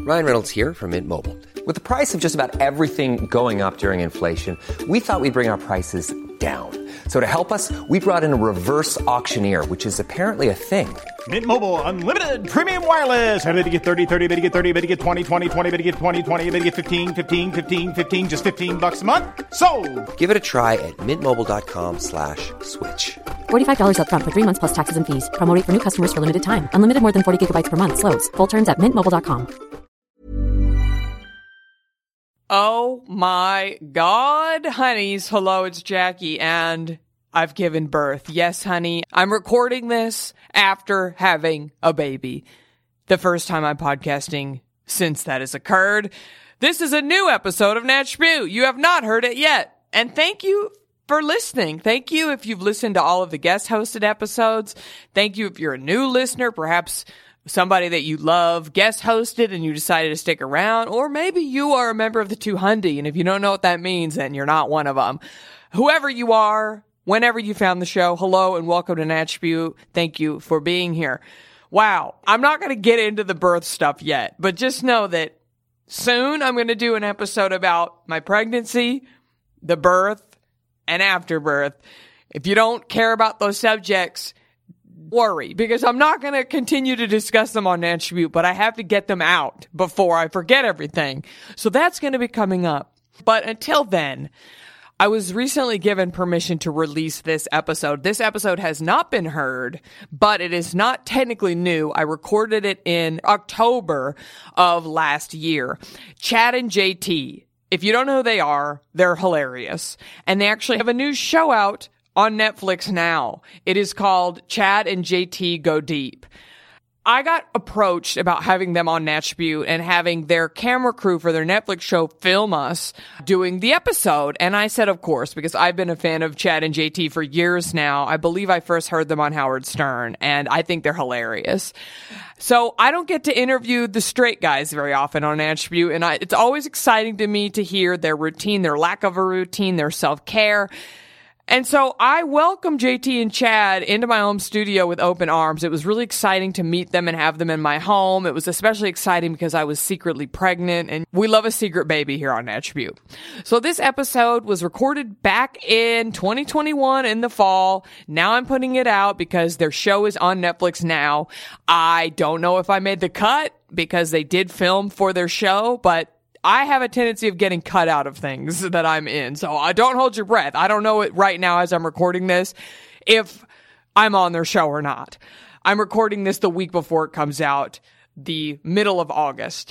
Ryan Reynolds here from Mint Mobile. With the price of just about everything going up during inflation, we thought we'd bring our prices down. So to help us, we brought in a reverse auctioneer, which is apparently a thing. Mint Mobile Unlimited Premium Wireless. How to get 30, 30, bit to get 30, bit to get 20, 20, 20, bit to get 20, 20, bit to get 15, 15, 15, 15, just $15 a month? Sold! Give it a try at mintmobile.com/switch. $45 up front for 3 months plus taxes and fees. Promo rate for new customers for limited time. Unlimited more than 40 gigabytes per month. Slows full terms at mintmobile.com. Oh my God, honeys. Hello, it's Jackie, and I've given birth. Yes, honey, I'm recording this after having a baby. The first time I'm podcasting since that has occurred. This is a new episode of Natch Beaut. You have not heard it yet. And thank you for listening. Thank you if you've listened to all of the guest hosted episodes. Thank you if you're a new listener, perhaps somebody that you love guest hosted and you decided to stick around, or maybe you are a member of the 200, and if you don't know what that means, then you're not one of them. Whoever you are, whenever you found the show, hello and welcome to Natch Beaut. Thank you for being here. Wow, I'm not going to get into the birth stuff yet, but just know that soon I'm going to do an episode about my pregnancy, the birth, and afterbirth. If you don't care about those subjects, worry, because I'm not going to continue to discuss them on Natch Beaut, but I have to get them out before I forget everything. So that's going to be coming up. But until then, I was recently given permission to release this episode. This episode has not been heard, but it is not technically new. I recorded it in October of last year. Chad and JT, if you don't know who they are, they're hilarious. And they actually have a new show out on Netflix now. It is called Chad and JT Go Deep. I got approached about having them on Natch Beaut and having their camera crew for their Netflix show film us doing the episode. And I said, of course, because I've been a fan of Chad and JT for years now. I believe I first heard them on Howard Stern, and I think they're hilarious. So I don't get to interview the straight guys very often on Natch Beaut, and it's always exciting to me to hear their routine, their lack of a routine, their self-care. And so I welcomed JT and Chad into my home studio with open arms. It was really exciting to meet them and have them in my home. It was especially exciting because I was secretly pregnant, and we love a secret baby here on Natch Beaut. So this episode was recorded back in 2021 in the fall. Now I'm putting it out because their show is on Netflix now. I don't know if I made the cut because they did film for their show, but I have a tendency of getting cut out of things that I'm in. So don't hold your breath. I don't know it right now as I'm recording this if I'm on their show or not. I'm recording this the week before it comes out, the middle of August.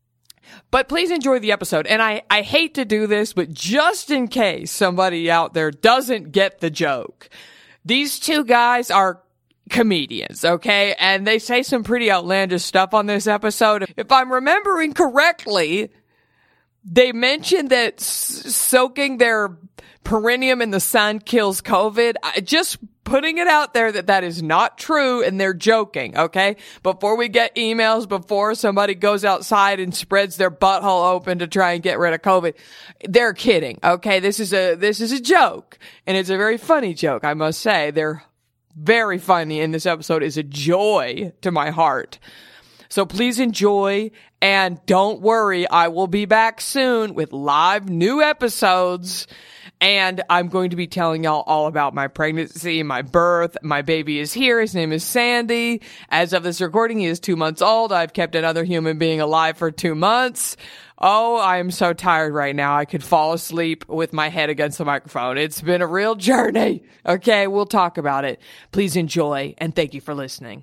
But please enjoy the episode. And I hate to do this, but just in case somebody out there doesn't get the joke, these two guys are comedians, okay? And they say some pretty outlandish stuff on this episode. If I'm remembering correctly, they mentioned that soaking their perineum in the sun kills COVID. Just putting it out there that is not true, and they're joking, okay? Before we get emails, before somebody goes outside and spreads their butthole open to try and get rid of COVID, they're kidding, okay? This is a joke, and it's a very funny joke, I must say. They're very funny, and this episode is a joy to my heart. So please enjoy, and don't worry, I will be back soon with live new episodes, and I'm going to be telling y'all all about my pregnancy, my birth. My baby is here. His name is Sandy. As of this recording, he is 2 months old. I've kept another human being alive for 2 months. Oh, I am so tired right now. I could fall asleep with my head against the microphone. It's been a real journey. Okay, we'll talk about it. Please enjoy, and thank you for listening.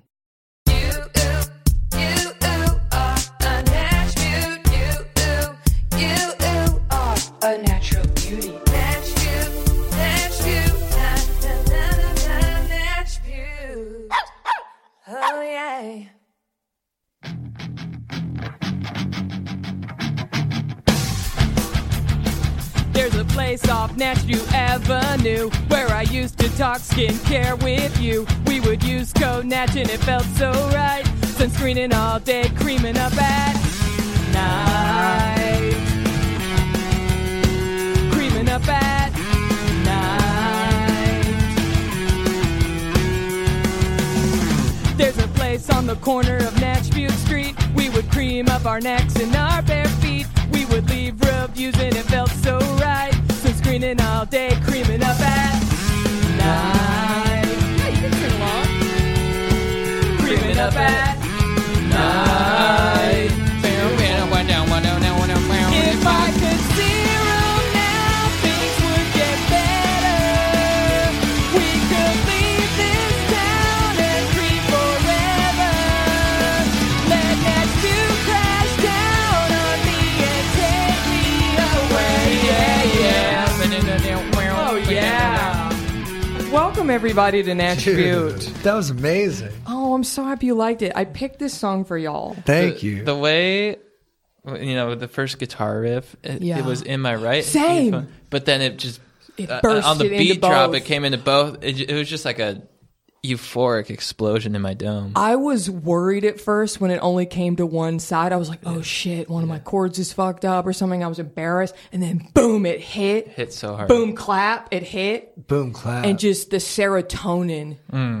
A natural beauty. Natch Beaut, Natch Beaut, Natch Beaut. Oh yeah. There's a place off Natch Beaut Avenue where I used to talk skincare with you. We would use code Natch and it felt so right. Sunscreening all day, creaming up at night. Creaming up at night. There's a place on the corner of Natch Beaut Street. We would cream up off our necks and our bare feet. We would leave reviews and it felt so right. Sunscreening all day, creaming up at night. Yeah, you can sing along. Creaming up at night. If I could zero now, things would get better. We could leave this town and creep forever. Let that view crash down on me and take me away. Oh, yeah. Welcome, everybody, to Natch Butte. That was amazing. Oh, I'm so happy you liked it. I picked this song for y'all. Thank you. The way, the first guitar riff, it was in my right. Same. But then it just, burst on the it into beat drop, both. it came into both. It was just like a euphoric explosion in my dome. I was worried at first when it only came to one side. I was like, oh shit, one of my chords is fucked up or something. I was embarrassed. And then boom, it hit. Hit so hard. Boom, clap, it hit. Boom, clap. And just the serotonin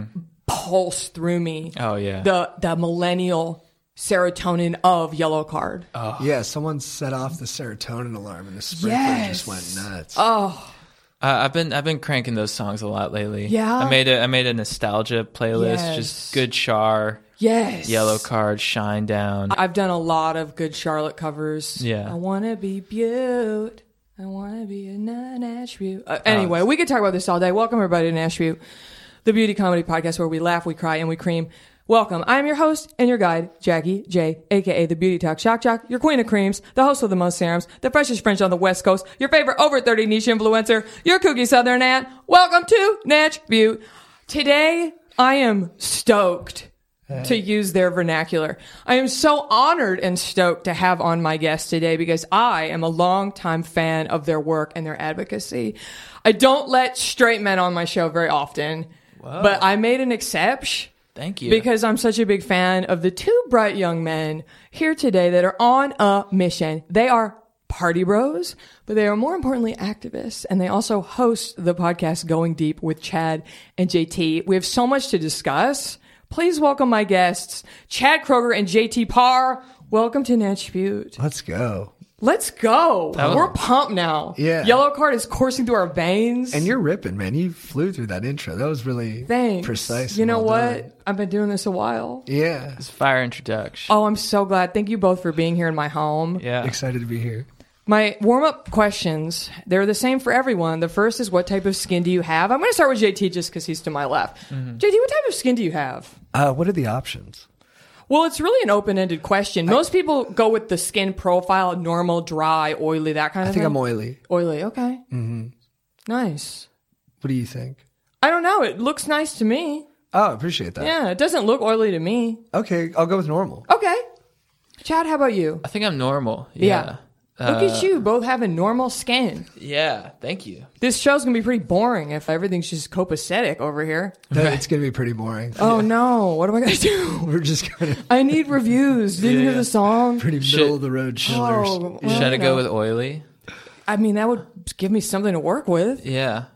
pulsed through me. Oh, yeah. The millennial serotonin of Yellow Card. Yeah, someone set off the serotonin alarm and the sprinkler just went nuts. Oh, I've been cranking those songs a lot lately. Yeah? I made a nostalgia playlist, Yes. just Good Char, yes. Yellow Card, Shine Down. I've done a lot of Good Charlotte covers. Yeah. I want to be Butte. I want to be a Nash Butte. Anyway, we could talk about this all day. Welcome, everybody, to Nash Butte, the beauty comedy podcast where we laugh, we cry, and we cream. Welcome. I am your host and your guide, Jackie J, a.k.a. the Beauty Talk Shock Jock, your queen of creams, the host of the most serums, the freshest French on the West Coast, your favorite over 30 niche influencer, your kooky Southern aunt. Welcome to Natch Butte. Today, I am stoked to use their vernacular. I am so honored and stoked to have on my guest today because I am a longtime fan of their work and their advocacy. I don't let straight men on my show very often, but I made an exception. Thank you. Because I'm such a big fan of the two bright young men here today that are on a mission. They are party bros, but they are more importantly activists, and they also host the podcast Going Deep with Chad and JT. We have so much to discuss. Please welcome my guests, Chad Kroger and JT Parr. Welcome to Natch Butte. Let's go. Let's go. We're pumped now. Yeah. Yellow Card is coursing through our veins. And you're ripping, man. You flew through that intro. That was really Thanks. precise. You and know well what? done. I've been doing this a while. Yeah. It's fire introduction. Oh, I'm so glad. Thank you both for being here in my home. Yeah. Excited to be here. My warm-up questions, they're the same for everyone. The first is, what type of skin do you have? I'm going to start with JT just because he's to my left. JT, what type of skin do you have? What are the options? Well, it's really an open-ended question. Most people go with the skin profile, normal, dry, oily, that kind I of think thing. I'm oily. Oily, okay. Mm-hmm. Nice. What do you think? I don't know. It looks nice to me. Oh, I appreciate that. Yeah, it doesn't look oily to me. Okay, I'll go with normal. Okay. Chad, how about you? I think I'm normal. Yeah. Look at you, both having normal skin. Yeah. Thank you. This show's going to be pretty boring if everything's just copacetic over here. It's going to be pretty boring. Oh, no. What am I going to do? We're just going to I need reviews. Didn't hear the song. pretty middle of the road chillers. Oh, well, Should I you go know. with oily? I mean, that would give me something to work with. Yeah.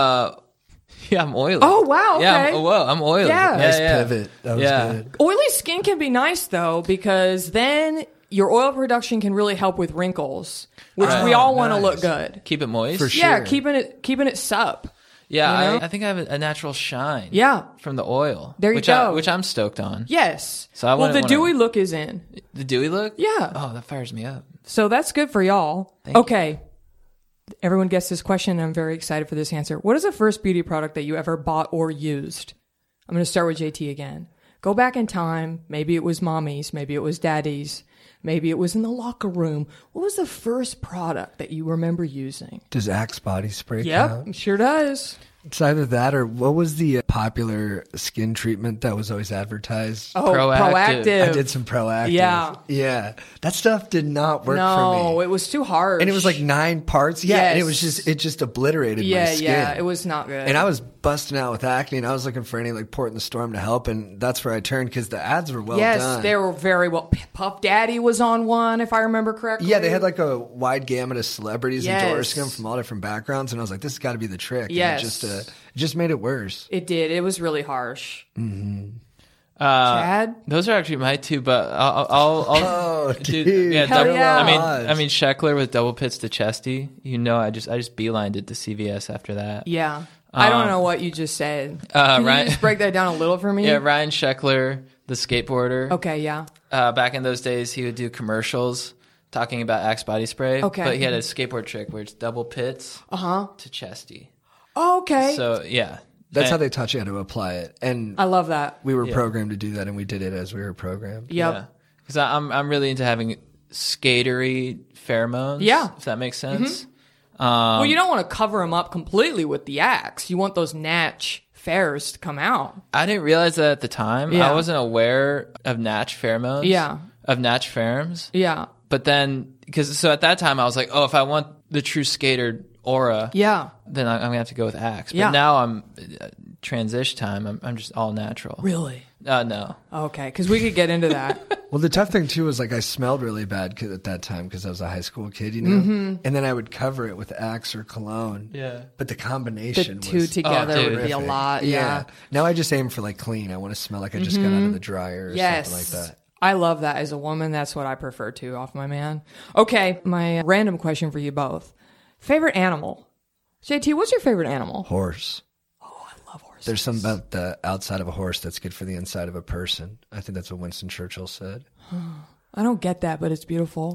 Yeah, I'm oily. Oh, wow. Okay. Yeah, I'm oily. Yeah. Nice pivot. That was Yeah. good. Oily skin can be nice, though, because then your oil production can really help with wrinkles, which we all want to nice. look good. Keep it moist. For sure. Yeah, keeping it sup. Yeah, You know? I think I have a natural shine. Yeah. From the oil. There you which go. Which I'm stoked on. Yes. So I well, the wouldn't dewy look is in. The dewy look? Yeah. Oh, that fires me up. So that's good for y'all. Thank you. Okay. Everyone gets this question, and I'm very excited for this answer. What is the first beauty product that you ever bought or used? I'm going to start with JT again. Go back in time. Maybe it was mommy's. Maybe it was daddy's. Maybe it was in the locker room. What was the first product that you remember using? Does Axe body spray Yep, count? it sure does. It's either that or what was the popular skin treatment that was always advertised? Oh, Proactive. I did some Proactive. Yeah. Yeah. That stuff did not work for No, me. it was too hard. And it was like 9 parts. Yeah. And it was Yes. it just obliterated my Yeah, skin. yeah, it was not good. And I was busting out with acne and I was looking for any like port in the storm to help. And that's where I turned because the ads were well yes, done. they were very well. Puff Daddy was on one, if I remember correctly. Yeah, they had like a wide gamut of celebrities Yes. endorsing them from all different backgrounds. And I was like, this has got to be the trick. Yes. And it just made it worse. It did. It was really harsh. Chad? Those are actually my two, but I'll dude. yeah, Hell yeah. I mean Sheckler with double pits to Chesty. I just beelined it to CVS after that. Yeah. I don't know what you just said. Can Ryan- you just break that down a little for me? Yeah, Ryan Sheckler, the skateboarder. Okay, yeah. Back in those days, he would do commercials talking about Axe body spray. Okay. But he had a skateboard trick where it's double pits to Chesty. Oh, okay. So, yeah. That's how they taught you how to apply it. And I love that. we were programmed to do that, and we did it as we were programmed. Yep. Because I'm really into having skatery pheromones. Yeah. If that makes sense. Well, you don't want to cover them up completely with the axe. You want those natch fairs to come out. I didn't realize that at the time. Yeah. I wasn't aware of natch pheromones. Yeah. Of natch pheromones. Yeah. But then, so at that time I was like, oh, if I want the true skater aura, Yeah. then I'm going to have to go with Axe. But Yeah. now I'm, transition time, I'm just all natural. Really? No. Okay, because we could get into that. Well, the tough thing too was like I smelled really bad at that time because I was a high school kid, you know. Mm-hmm. And then I would cover it with Axe or cologne. Yeah. But the The combination two was together dude. would be a horrific. lot. Yeah. Now I just aim for like clean. I want to smell like I just got out of the dryer or Yes. something like that. I love that as a woman. That's what I prefer to off my man. Okay, my random question for you both. Favorite animal? JT, what's your favorite animal? Horse. Oh, I love horses. There's something about the outside of a horse that's good for the inside of a person. I think that's what Winston Churchill said. I don't get that, but it's beautiful.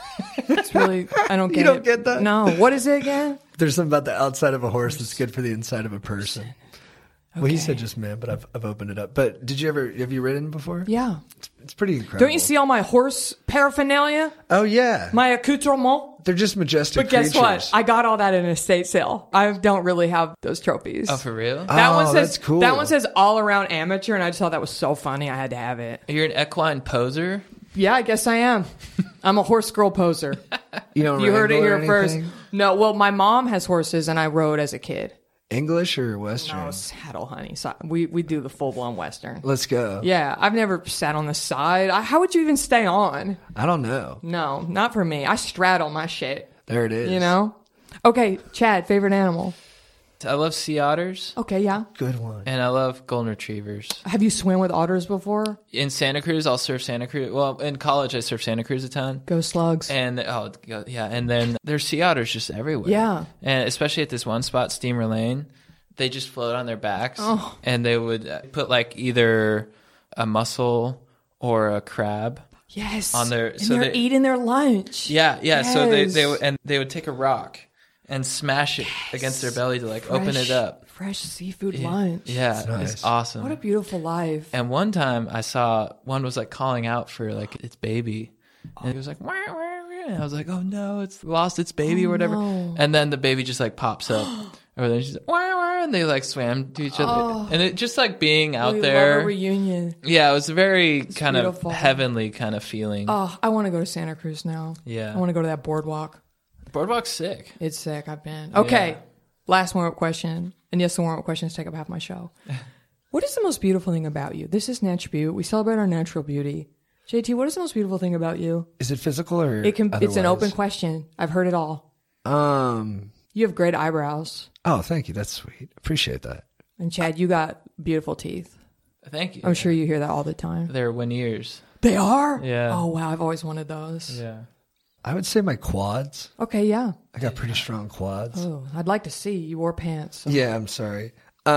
It's really, I don't get You don't it. get that? No. What is it again? There's something about the outside of a horse that's good for the inside of a person. Well, he said just man, but I've opened it up. But have you ridden before? Yeah. It's pretty incredible. Don't you see all my horse paraphernalia? Oh, yeah. My accoutrement? They're just majestic But guess what? creatures. I got all that in an estate sale. I don't really have those trophies. Oh, for real? That one says that's cool. That one says all around amateur, and I just thought that was so funny. I had to have it. You're an equine poser? Yeah, I guess I am. I'm a horse girl poser. You don't You heard it wrangle or here first. anything? No, well, my mom has horses, and I rode as a kid. English or Western? No, saddle, honey. So we do the full blown Western. Let's go. Yeah, I've never sat on the side. How would you even stay on? I don't know. No, not for me. I straddle my shit. There it is. You know? Okay, Chad, favorite animal? I love sea otters. Okay, yeah. Good one. And I love golden retrievers. Have you swam with otters before? In Santa Cruz, I'll surf Santa Cruz. Well, in college, I surfed Santa Cruz a ton. Go slugs. And and then there's sea otters just everywhere. Yeah. And especially at this one spot, Steamer Lane, they just float on their backs, Oh. and they would put like either a mussel or a crab. Yes. On their- and so they're they- eating their lunch. Yeah. So Yes. they would take a rock and smash it against their belly to like open it up. Fresh seafood lunch. Yeah, nice. it's awesome. What a beautiful life. And one time I saw one was like calling out for like its baby. And it was like, wah, wah, wah. And I was like, oh no, it's lost its baby or whatever. no. And then the baby just like pops up. Or then she's like, wah, wah, and they like swam to each other. And it just like being out We there. love a reunion. Yeah, it was a very kind beautiful. of heavenly kind of feeling. Oh, I want to go to Santa Cruz now. Yeah. I want to go to that boardwalk. Boardwalk's sick. It's sick. I've been. Okay. Yeah. Last warm-up question. And yes, the warm-up questions take up half my show. What is the most beautiful thing about you? This is Natch Butte. We celebrate our natural beauty. JT, what is the most beautiful thing about you? Is it physical or It's an otherwise? open question. I've heard it all. You have great eyebrows. Oh, thank you. That's sweet. Appreciate that. And Chad, you got beautiful teeth. Thank you. I'm sure you hear that all the time. They're Veneers. They are? Yeah. Oh, wow. I've always wanted those. Yeah. I would say my quads. Okay, yeah. I got pretty strong quads. Oh, I'd like to see. You wore pants. Yeah, I'm sorry.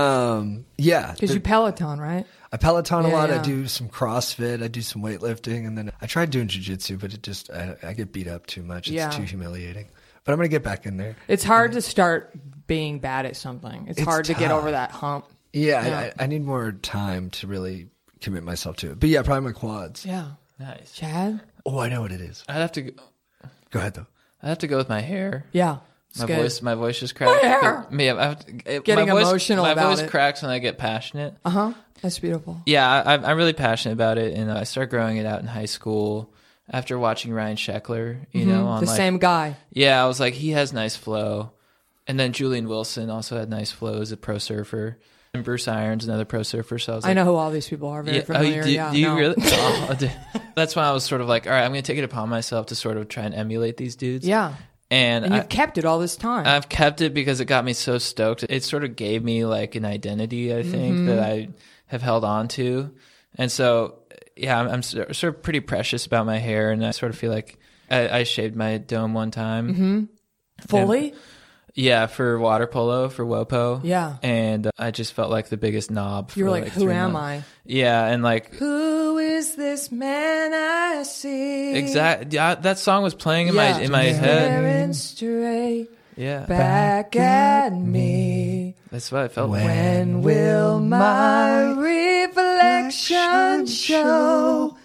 Yeah. Because you Peloton, right? I Peloton a Yeah, lot. yeah. I do some CrossFit. I do some weightlifting. And then I tried doing jiu-jitsu, but it just, I get beat up too much. It's Yeah. too humiliating. But I'm going to get back in there. It's hard to start being bad at something. It's hard to get tough. over that hump. Yeah, Yeah. I need more time to really commit myself to it. But yeah, probably my quads. Yeah. Nice. Chad? Oh, I know what it is. I'd have to Go go with my hair. Yeah. It's My good. voice just cracked. hair. Yeah, I have to, Getting my voice, emotional my about voice it. cracks when I get passionate. That's beautiful. Yeah, I'm really passionate about it, and I started growing it out in high school after watching Ryan Sheckler. You know, on The like, same guy. Yeah, I was like, he has nice flow, and then Julian Wilson also had nice flow as a pro surfer, and Bruce Irons, another pro surfer. So I was like, I know who all these people are. Very familiar. do yeah, you no. really? Oh, dude. That's when I was sort of like, all right, I'm going to take it upon myself to sort of try and emulate these dudes. Yeah. And And you've kept it all this time. I've kept it because it got me so stoked. It sort of gave me like an identity, I think, that I have held on to. And so, yeah, I'm sort of pretty precious about my hair, and I sort of feel like I shaved my dome one time. Fully? Yeah, for water polo, for WOPO. Yeah. And I just felt like the biggest knob. You were for like, who 3 am months. I? Yeah, and like... Who is this man I see? Exactly. Yeah, that song was playing in my head. Staring straight Yeah. back at me. That's what I felt like. When will my reflection show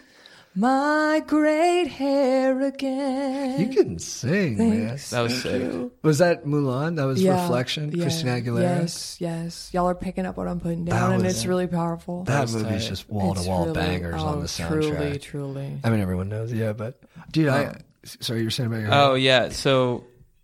my great hair again? You can sing, man. That was sick. Was that Mulan? That was Reflection? Christina Aguilera? Yes. Y'all are picking up what I'm putting down, and it's really powerful. That movie's just wall-to-wall It's really- bangers on the soundtrack. Truly. I mean, everyone knows, yeah, but... Dude, sorry, you were saying about your Oh, yeah. So,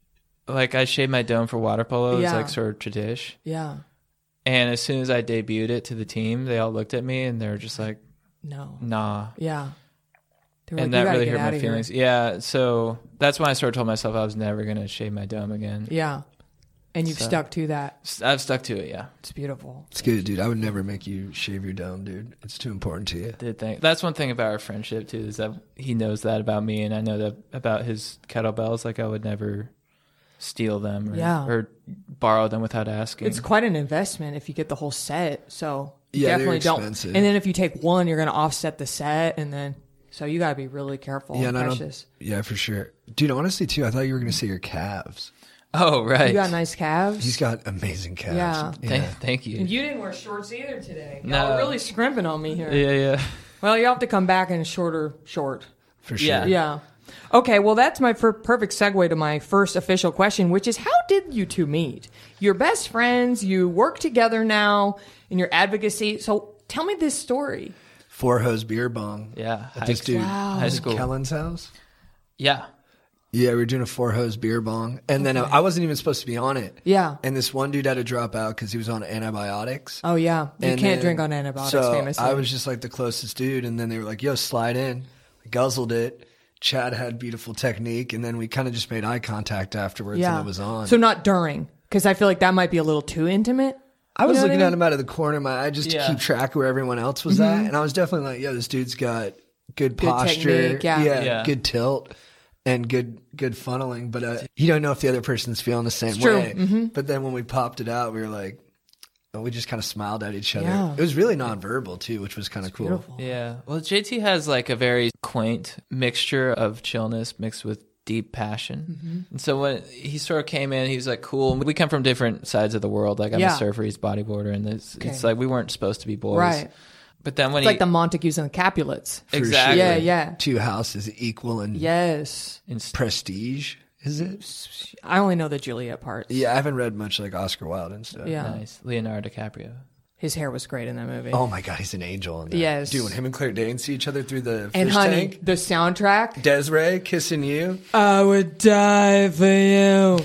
like, I shaved my dome for water polo. It's Yeah. like sort of tradition. Yeah. And as soon as I debuted it to the team, they all looked at me and they were just like, No. nah. Yeah. They were And like, "You that gotta really get hurt my outta here." feelings. Yeah. So that's when I sort of told myself I was never going to shave my dome again. Yeah. And you've stuck to that. I've stuck to it, yeah. It's beautiful. It's good, dude. I would never make you shave your dome, dude. It's too important to you. That's one thing about our friendship, too, is that he knows that about me, and I know that about his kettlebells. Like, I would never steal them or borrow them without asking. It's quite an investment if you get the whole set. So you Yeah, they're definitely don't. expensive. And then if you take one, you're going to offset the set, and then so you got to be really careful. Yeah, and and I don't- precious. yeah, for sure. Dude, honestly, too, I thought you were going to say your calves. Oh, right. You got nice calves. He's got amazing calves. Yeah. Thank you. And you didn't wear shorts either today. No. Y'all are really scrimping on me here. Yeah. Well, you have to come back in a short. For sure. Yeah. Yeah. Okay, well, that's my perfect segue to my first official question, which is, how did you two meet? You're best friends. You work together now in your advocacy. So tell me this story. Four Hose Beer Bong. Yeah. At this dude. High school. Kellen's house? Yeah. Yeah, we were doing a Four Hose Beer Bong. And then I wasn't even supposed to be on it. Yeah. And this one dude had to drop out because he was on antibiotics. Oh, yeah. You And can't then- drink on antibiotics, so famously. I was just like the closest dude, and then they were like, "Yo, slide in." I guzzled it. Chad had beautiful technique, and then we kind of just made eye contact afterwards, and it was on. So not during, because I feel like that might be a little too intimate. I was You know what looking I at mean? him out of the corner of my eye just to Yeah. keep track of where everyone else was at, and I was definitely like, "Yo, this dude's got good posture, technique, yeah. good tilt." And good funneling, but you don't know if the other person's feeling the same true. way. But then when we popped it out, we were like, we just kind of smiled at each other. Yeah. It was really nonverbal too, which was kind of cool. Beautiful. Yeah. Well, JT has like a very quaint mixture of chillness mixed with deep passion. And so when he sort of came in, he was like, cool. We come from different sides of the world. Like I'm Yeah. a surfer, he's a bodyboarder. And it's like we weren't supposed to be boys. Right. But then when It's like the Montagues and the Capulets. For Exactly. sure. Yeah, yeah. Two houses equal in Yes. prestige, is it? I only know the Juliet part. Yeah, I haven't read much like Oscar Wilde and stuff. Yeah. Nice. Leonardo DiCaprio. His hair was great in that movie. Oh my God, he's an angel in that. Yes. Dude, when him and Claire Danes see each other through the and fish honey, tank. the soundtrack. Desiree kissing you. I would die for you.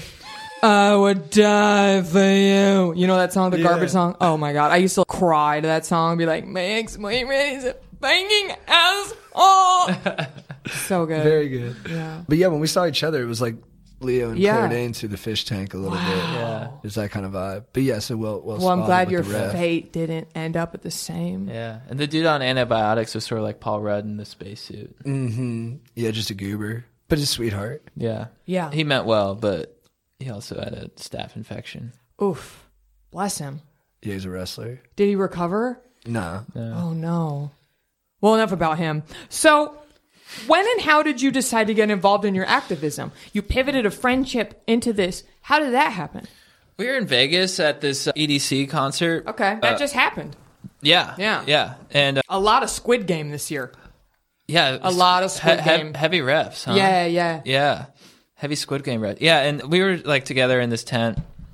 I would die for you. You know that song, the Yeah. garbage song? Oh my God. I used to cry to that song and be like, my ex-boyfriend is a banging asshole. So good. Very good. Yeah. But yeah, when we saw each other, it was like Leo and Yeah. Claire Danes through the fish tank a little bit. Yeah. It was that kind of vibe. But yeah, so well Well, I'm spotted glad with your the ref. fate didn't end up at the same. Yeah. And the dude on antibiotics was sort of like Paul Rudd in the spacesuit. Yeah, just a goober. But a sweetheart. Yeah. Yeah. He meant well, but he also had a staph infection. Oof. Bless him. Yeah, he's a wrestler. Did he recover? Nah. Oh no. Well, enough about him. So, when and how did you decide to get involved in your activism? You pivoted a friendship into this. How did that happen? We were in Vegas at this EDC concert. Okay, that just happened. Yeah. Yeah. Yeah. And A lot of Squid Game this year. yeah. A lot of Squid Game. Heavy refs, huh? Yeah. Yeah. Heavy Squid Game refs. Yeah. And we were like together in this tent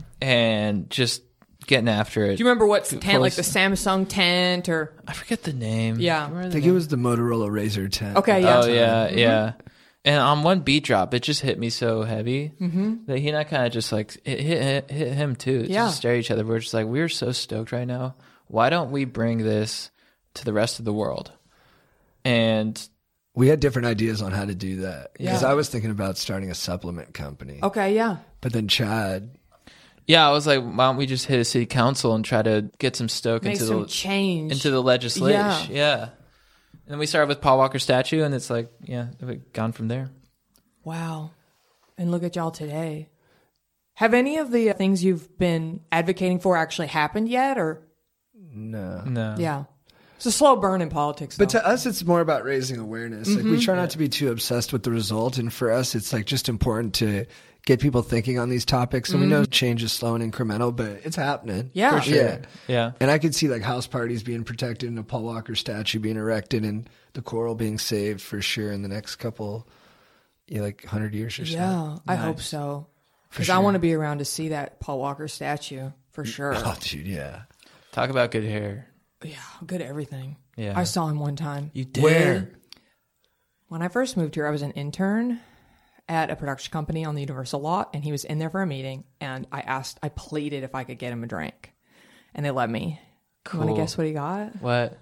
and just getting after it. Do you remember what tent, like the Samsung tent or? I forget the name. Yeah. I think it was the Motorola Razr 10. Okay, yeah. Oh, yeah. Yeah. And on one beat drop, it just hit me so heavy that he and I kind of just like, it hit him too. Yeah. Just stare at each other. We're just like, we're so stoked right now. Why don't we bring this to the rest of the world? And We had different ideas on how to do that. Because Yeah. I was thinking about starting a supplement company. Okay, yeah. But then Chad Yeah, I was like, why don't we just hit a city council and try to get some stoke Make into some the change. into the legislation? Yeah. Yeah. And then we started with Paul Walker statue, and it's like, yeah, we've gone from there. Wow. And look at y'all today. Have any of the things you've been advocating for actually happened yet? Or No. yeah. It's a slow burn in politics, though. But to us, it's more about raising awareness. Like we try not to be too obsessed with the result, and for us, it's like just important to get people thinking on these topics. And we know change is slow and incremental, but it's happening. Yeah. For sure. Yeah. And I could see like house parties being protected and a Paul Walker statue being erected and the coral being saved for sure in the next couple, like 100 years or so. Yeah, I hope so. Because I want to be around to see that Paul Walker statue for sure. Oh, dude, yeah. Talk about good hair. Yeah, good at everything. Yeah. I saw him one time. You did? Where? When I first moved here, I was an intern at a production company on the Universal lot, and he was in there for a meeting, and I pleaded if I could get him a drink, and they let me. Cool. You want to guess what he got? What?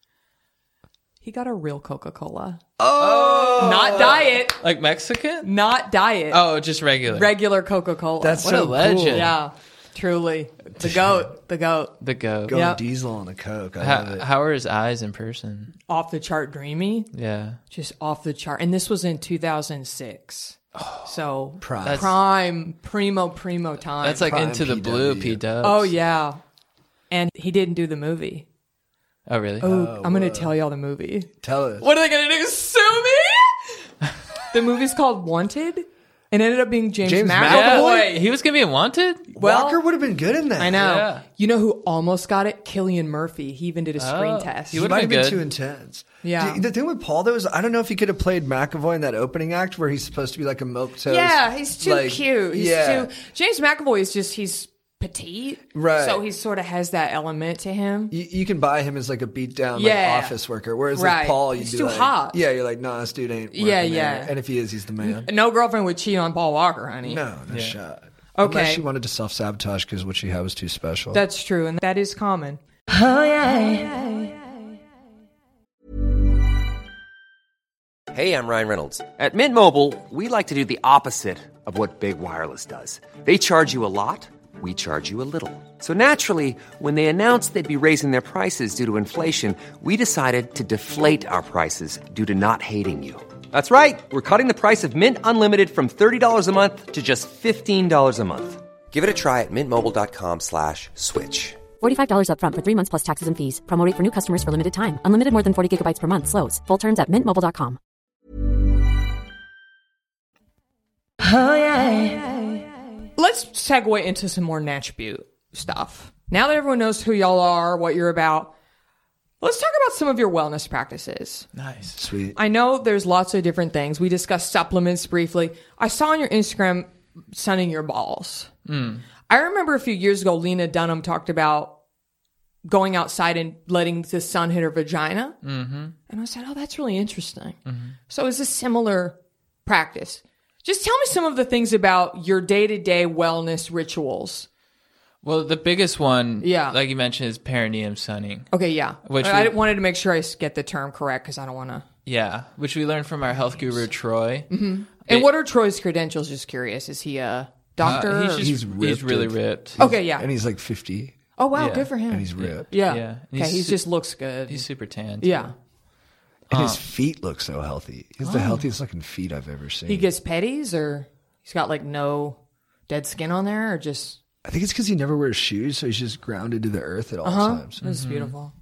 He got a real Coca-Cola. Oh! Not diet. Like Mexican? Not diet. Oh, just regular. Regular Coca-Cola. That's What a so legend. cool. Yeah, truly. The goat. The goat. The goat. Going Yep. diesel on a Coke. I love it. How are his eyes in person? Off the chart dreamy. Yeah. Just off the chart. And this was in 2006. So Prime. primo time. That's like Prime Into the PW. Blue P-Dubs. Oh, yeah. And he didn't do the movie. Oh, really? Oh, I'm going to tell y'all the movie. Tell us. What are they going to do? Sue me? The movie's called Wanted. And ended up being James James McAvoy. Yeah, he was going to be in Wanted? Well, Walker would have been good in that. I know. Yeah. You know who almost got it? Cillian Murphy. He even did a screen test. he He would've might have been been good. too intense. Yeah. The thing with Paul, though, is I don't know if he could have played McAvoy in that opening act where he's supposed to be like a milquetoast. Yeah, he's too like, cute. He's yeah. too. James McAvoy is just, he's petite. Right. So he sort of has that element to him. You can buy him as like a beat down Yeah. like office worker, whereas Right. like Paul, He's you'd be too like, hot. yeah, you're like, nah, this dude ain't working Yeah, there. yeah. And if he is, he's the man. No girlfriend would cheat on Paul Walker, honey. No shot. Okay. Unless she wanted to self-sabotage because what she had was too special. That's true, and that is common. Hey, I'm Ryan Reynolds. At Mint Mobile, we like to do the opposite of what Big Wireless does. They charge you a lot, we charge you a little. So naturally, when they announced they'd be raising their prices due to inflation, we decided to deflate our prices due to not hating you. That's right. We're cutting the price of Mint Unlimited from $30 a month to just $15 a month. Give it a try at mintmobile.com/switch. $45 upfront for 3 months plus taxes and fees. Promo rate for new customers for limited time. Unlimited more than 40 gigabytes per month. Slows full terms at mintmobile.com. Let's segue into some more Natch Butte stuff. Now that everyone knows who y'all are, what you're about, let's talk about some of your wellness practices. Nice. Sweet. I know there's lots of different things. We discussed supplements briefly. I saw on your Instagram sunning your balls. I remember a few years ago, Lena Dunham talked about going outside and letting the sun hit her vagina. Mm-hmm. And I said, oh, that's really interesting. Mm-hmm. So it's a similar practice. Just tell me some of the things about your day-to-day wellness rituals. Well, the biggest one, Yeah. like you mentioned, is perineum sunning. Okay, yeah. Which I we- wanted to make sure I get the term correct because I don't want to. Yeah, which we learned from our health guru, Troy. Mm-hmm. And what are Troy's credentials? Just curious. Is he a doctor? He's or- just, He's he's ripped really it. ripped. Okay, yeah. And he's like 50 Oh, wow. Yeah. Good for him. and he's ripped. Yeah. Yeah. And Okay, he he's just looks good. He's super tan. Yeah. And his feet look so healthy. He has the healthiest looking feet I've ever seen. He gets petties or he's got like no dead skin on there or just. I think it's because he never wears shoes, so he's just grounded to the earth at all times. This is beautiful.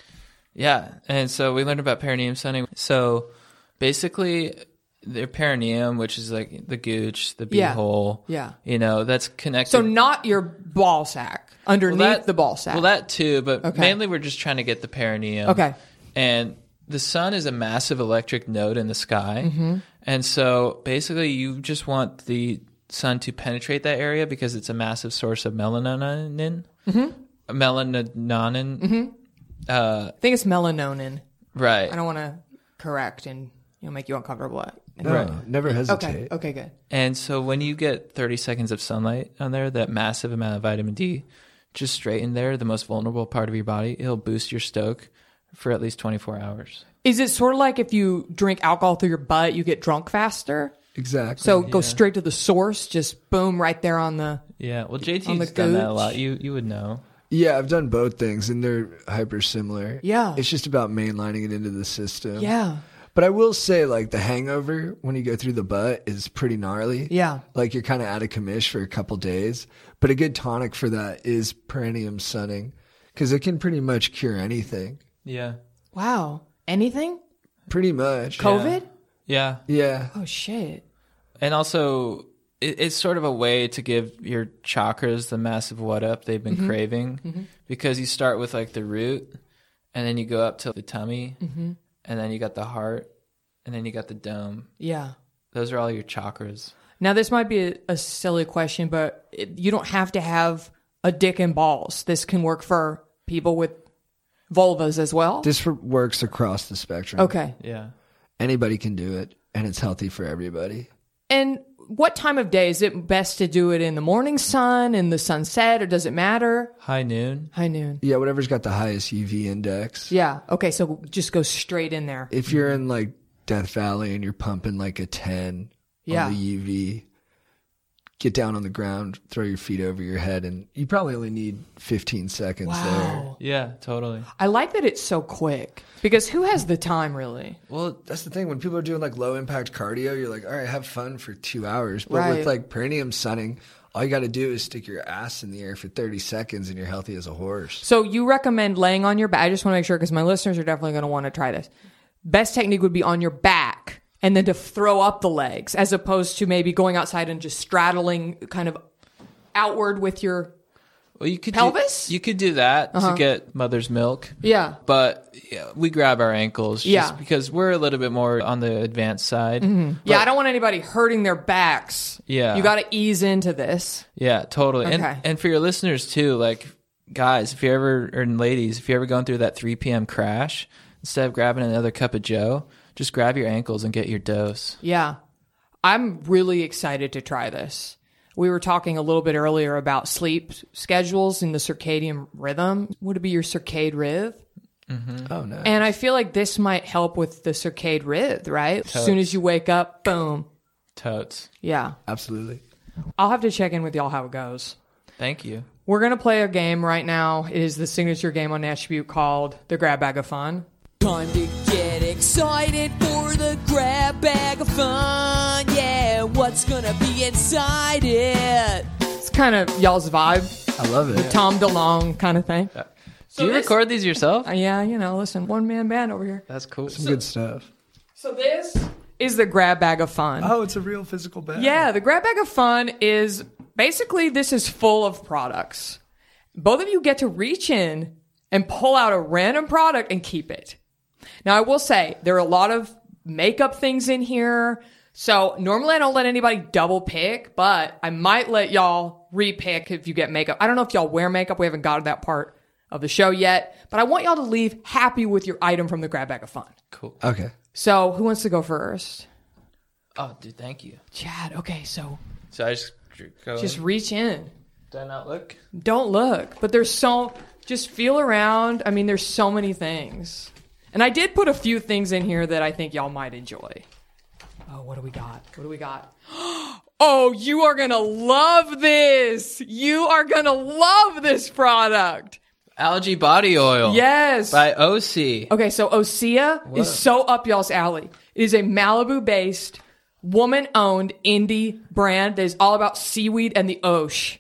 Yeah, and so we learned about perineum sunning. So basically, their perineum, which is like the gooch, the Yeah. beehole, Yeah. you know, that's connected. So not your ball sack, underneath the ball sack. Well, that too, but Okay. mainly we're just trying to get the perineum. Okay. And the sun is a massive electric node in the sky. Mm-hmm. And so basically, you just want the sun to penetrate that area because it's a massive source of melanonin. Mm-hmm. Melanonin. I think it's melanonin. Right. I don't want to correct and make you uncomfortable. No, never hesitate. Okay, good. And so when you get 30 seconds of sunlight on there, that massive amount of vitamin D, just straight in there, the most vulnerable part of your body, it'll boost your stoke for at least 24 hours. Is it sort of like if you drink alcohol through your butt, you get drunk faster? Exactly. So go straight to the source, just boom, right there on the... Yeah, well, On the JT's done that a gooch. lot. You would know. Yeah, I've done both things, and they're hyper similar. Yeah. It's just about mainlining it into the system. Yeah. But I will say, like, the hangover when you go through the butt is pretty gnarly. Yeah. Like, you're kind of out of commish for a couple days. But a good tonic for that is perineum sunning, because it can pretty much cure anything. Yeah. Wow. Anything? Pretty much. COVID? Yeah. Yeah. Oh, shit. And also, it's sort of a way to give your chakras the massive what up they've been craving, because you start with like the root, and then you go up to the tummy, and then you got the heart, and then you got the dome. Yeah. Those are all your chakras. Now, this might be a silly question, but you don't have to have a dick and balls. This can work for people with vulvas as well. This works across the spectrum. Okay. Yeah. Anybody can do it, and it's healthy for everybody. And what time of day? Is it best to do it in the morning sun, in the sunset, or does it matter? High noon. High noon. Yeah, whatever's got the highest UV index. Yeah. Okay, so just go straight in there. If you're in like Death Valley and you're pumping like a 10 Yeah. on the UV, get down on the ground, throw your feet over your head, and you probably only need 15 seconds Wow. Yeah, totally. I like that it's so quick, because who has the time, really? there. Well, that's the thing. When people are doing like low impact cardio, you're like, all right, have fun for 2 hours. But Right. with like perineum sunning, all you got to do is stick your ass in the air for 30 seconds and you're healthy as a horse. So you recommend laying on your back. I just want to make sure, because my listeners are definitely going to want to try this. Best technique would be on your back, and then to throw up the legs, as opposed to maybe going outside and just straddling kind of outward with your... Well, you could Pelvis? you could do that to get mother's milk. Yeah. But we grab our ankles just Yeah. because we're a little bit more on the advanced side. Yeah, I don't want anybody hurting their backs. Yeah. You got to ease into this. Yeah, totally. Okay. And for your listeners too, like guys, if you ever, or ladies, if you're ever going through that 3 p.m. crash, instead of grabbing another cup of Joe, just grab your ankles and get your dose. Yeah. I'm really excited to try this. We were talking a little bit earlier about sleep schedules and the circadian rhythm. Would it be your circade rhythm? Oh, no. And I feel like this might help with the circade rhythm, right? As soon as you wake up, boom. Totes. Yeah. Absolutely. I'll have to check in with y'all how it goes. Thank you. We're going to play a game right now. It is the signature game on Nash Butte called the Grab Bag of Fun. Time to get excited for the grab bag of fun. Yeah, what's gonna be inside it? It's kind of y'all's vibe, I love it. Tom DeLonge kind of thing. Do you this- record these yourself? Yeah, you know, listen, one-man band over here. That's cool. Some good stuff. So this is the Grab Bag of Fun. Oh, it's a real physical bag. Yeah, the Grab Bag of Fun is basically, this is full of products. Both of you get to reach in and pull out a random product and keep it. Now, I will say there are a lot of makeup things in here. So normally I don't let anybody double pick, but I might let y'all repick if you get makeup. I don't know if y'all wear makeup. We haven't got to that part of the show yet, but I want y'all to leave happy with your item from the Grab Bag of Fun. Cool. Okay. So who wants to go first? Oh, dude, thank you. Chad. Okay, so So I just go. just reach in. do I not look? Don't look, but just feel around. I mean, there's so many things. And I did put a few things in here that I think y'all might enjoy. Oh, what do we got? What do we got? Oh, you are going to love this. You are going to love this product. Algae body oil. Yes. By OC. Okay, so Osea is so up y'all's alley. It is a Malibu-based, woman-owned indie brand that is all about seaweed and the ocean.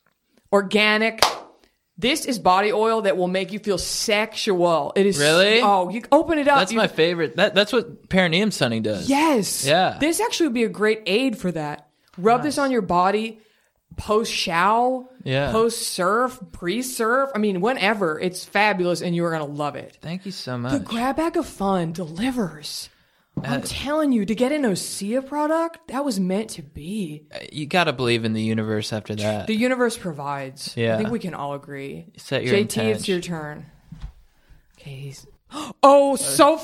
Organic. This is body oil that will make you feel sexual. It is Really? Oh, you open it up. That's my favorite. That's what perineum sunning does. Yes. Yeah. This actually would be a great aid for that. Rub this on your body post-shower, Yeah. post-surf, pre-surf. I mean, whenever. It's fabulous and you are going to love it. Thank you so much. The Grab Bag of Fun delivers. I'm telling you, to get an Osea product, that was meant to be. You got to believe in the universe after that. The universe provides. Yeah. I think we can all agree. Set your JT, intent. it's your turn. Okay. Oh, so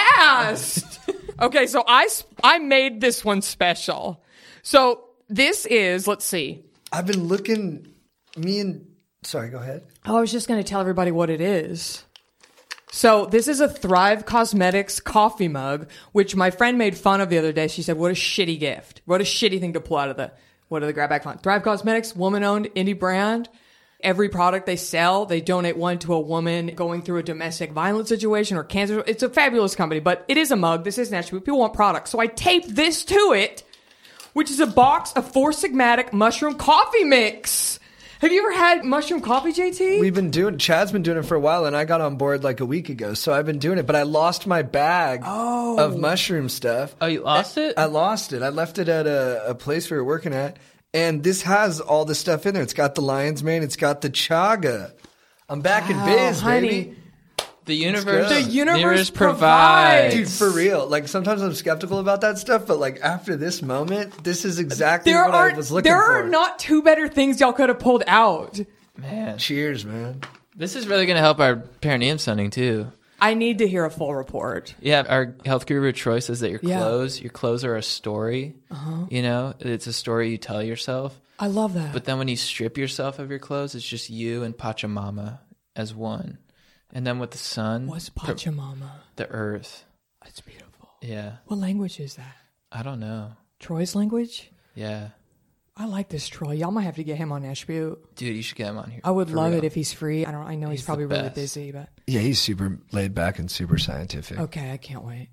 fast. Okay, so I made this one special. So this is, let's see. I've been looking, sorry, go ahead. Oh, I was just going to tell everybody what it is. So this is a Thrive Cosmetics coffee mug, which my friend made fun of the other day. She said, what a shitty gift. What a shitty thing to pull out of the grab bag fund. Thrive Cosmetics, woman-owned indie brand. Every product they sell, they donate one to a woman going through a domestic violence situation or cancer. It's a fabulous company, but it is a mug. This is natural. People want products. So I taped this to it, which is a box of Four Sigmatic mushroom coffee mix. Have you ever had mushroom coffee, JT? Chad's been doing it for a while, and I got on board like a week ago, so I've been doing it, but I lost my bag of mushroom stuff. Oh, you lost it? I lost it. I left it at a place we were working at, and this has all the stuff in there. It's got the lion's mane. It's got the chaga. I'm back in biz, honey. baby. The universe. The universe provides. Dude, for real. Like, sometimes I'm skeptical about that stuff, but like after this moment, this is exactly what I was looking for. There are not two better things y'all could have pulled out. Man. Cheers, man. This is really going to help our perineum sunning, too. I need to hear a full report. Yeah, our health guru Troy says that your clothes are a story. You know, it's a story you tell yourself. I love that. But then when you strip yourself of your clothes, it's just you and Pachamama as one. And then with the sun. What's Pachamama? The earth. That's beautiful. Yeah. What language is that? I don't know. Troy's language? Yeah. I like this Troy. Y'all might have to get him on Nash Butte. Dude, you should get him on here. I would love real. it if he's free. I know he's probably really busy, but Yeah, he's super laid back and super scientific. okay, I can't wait.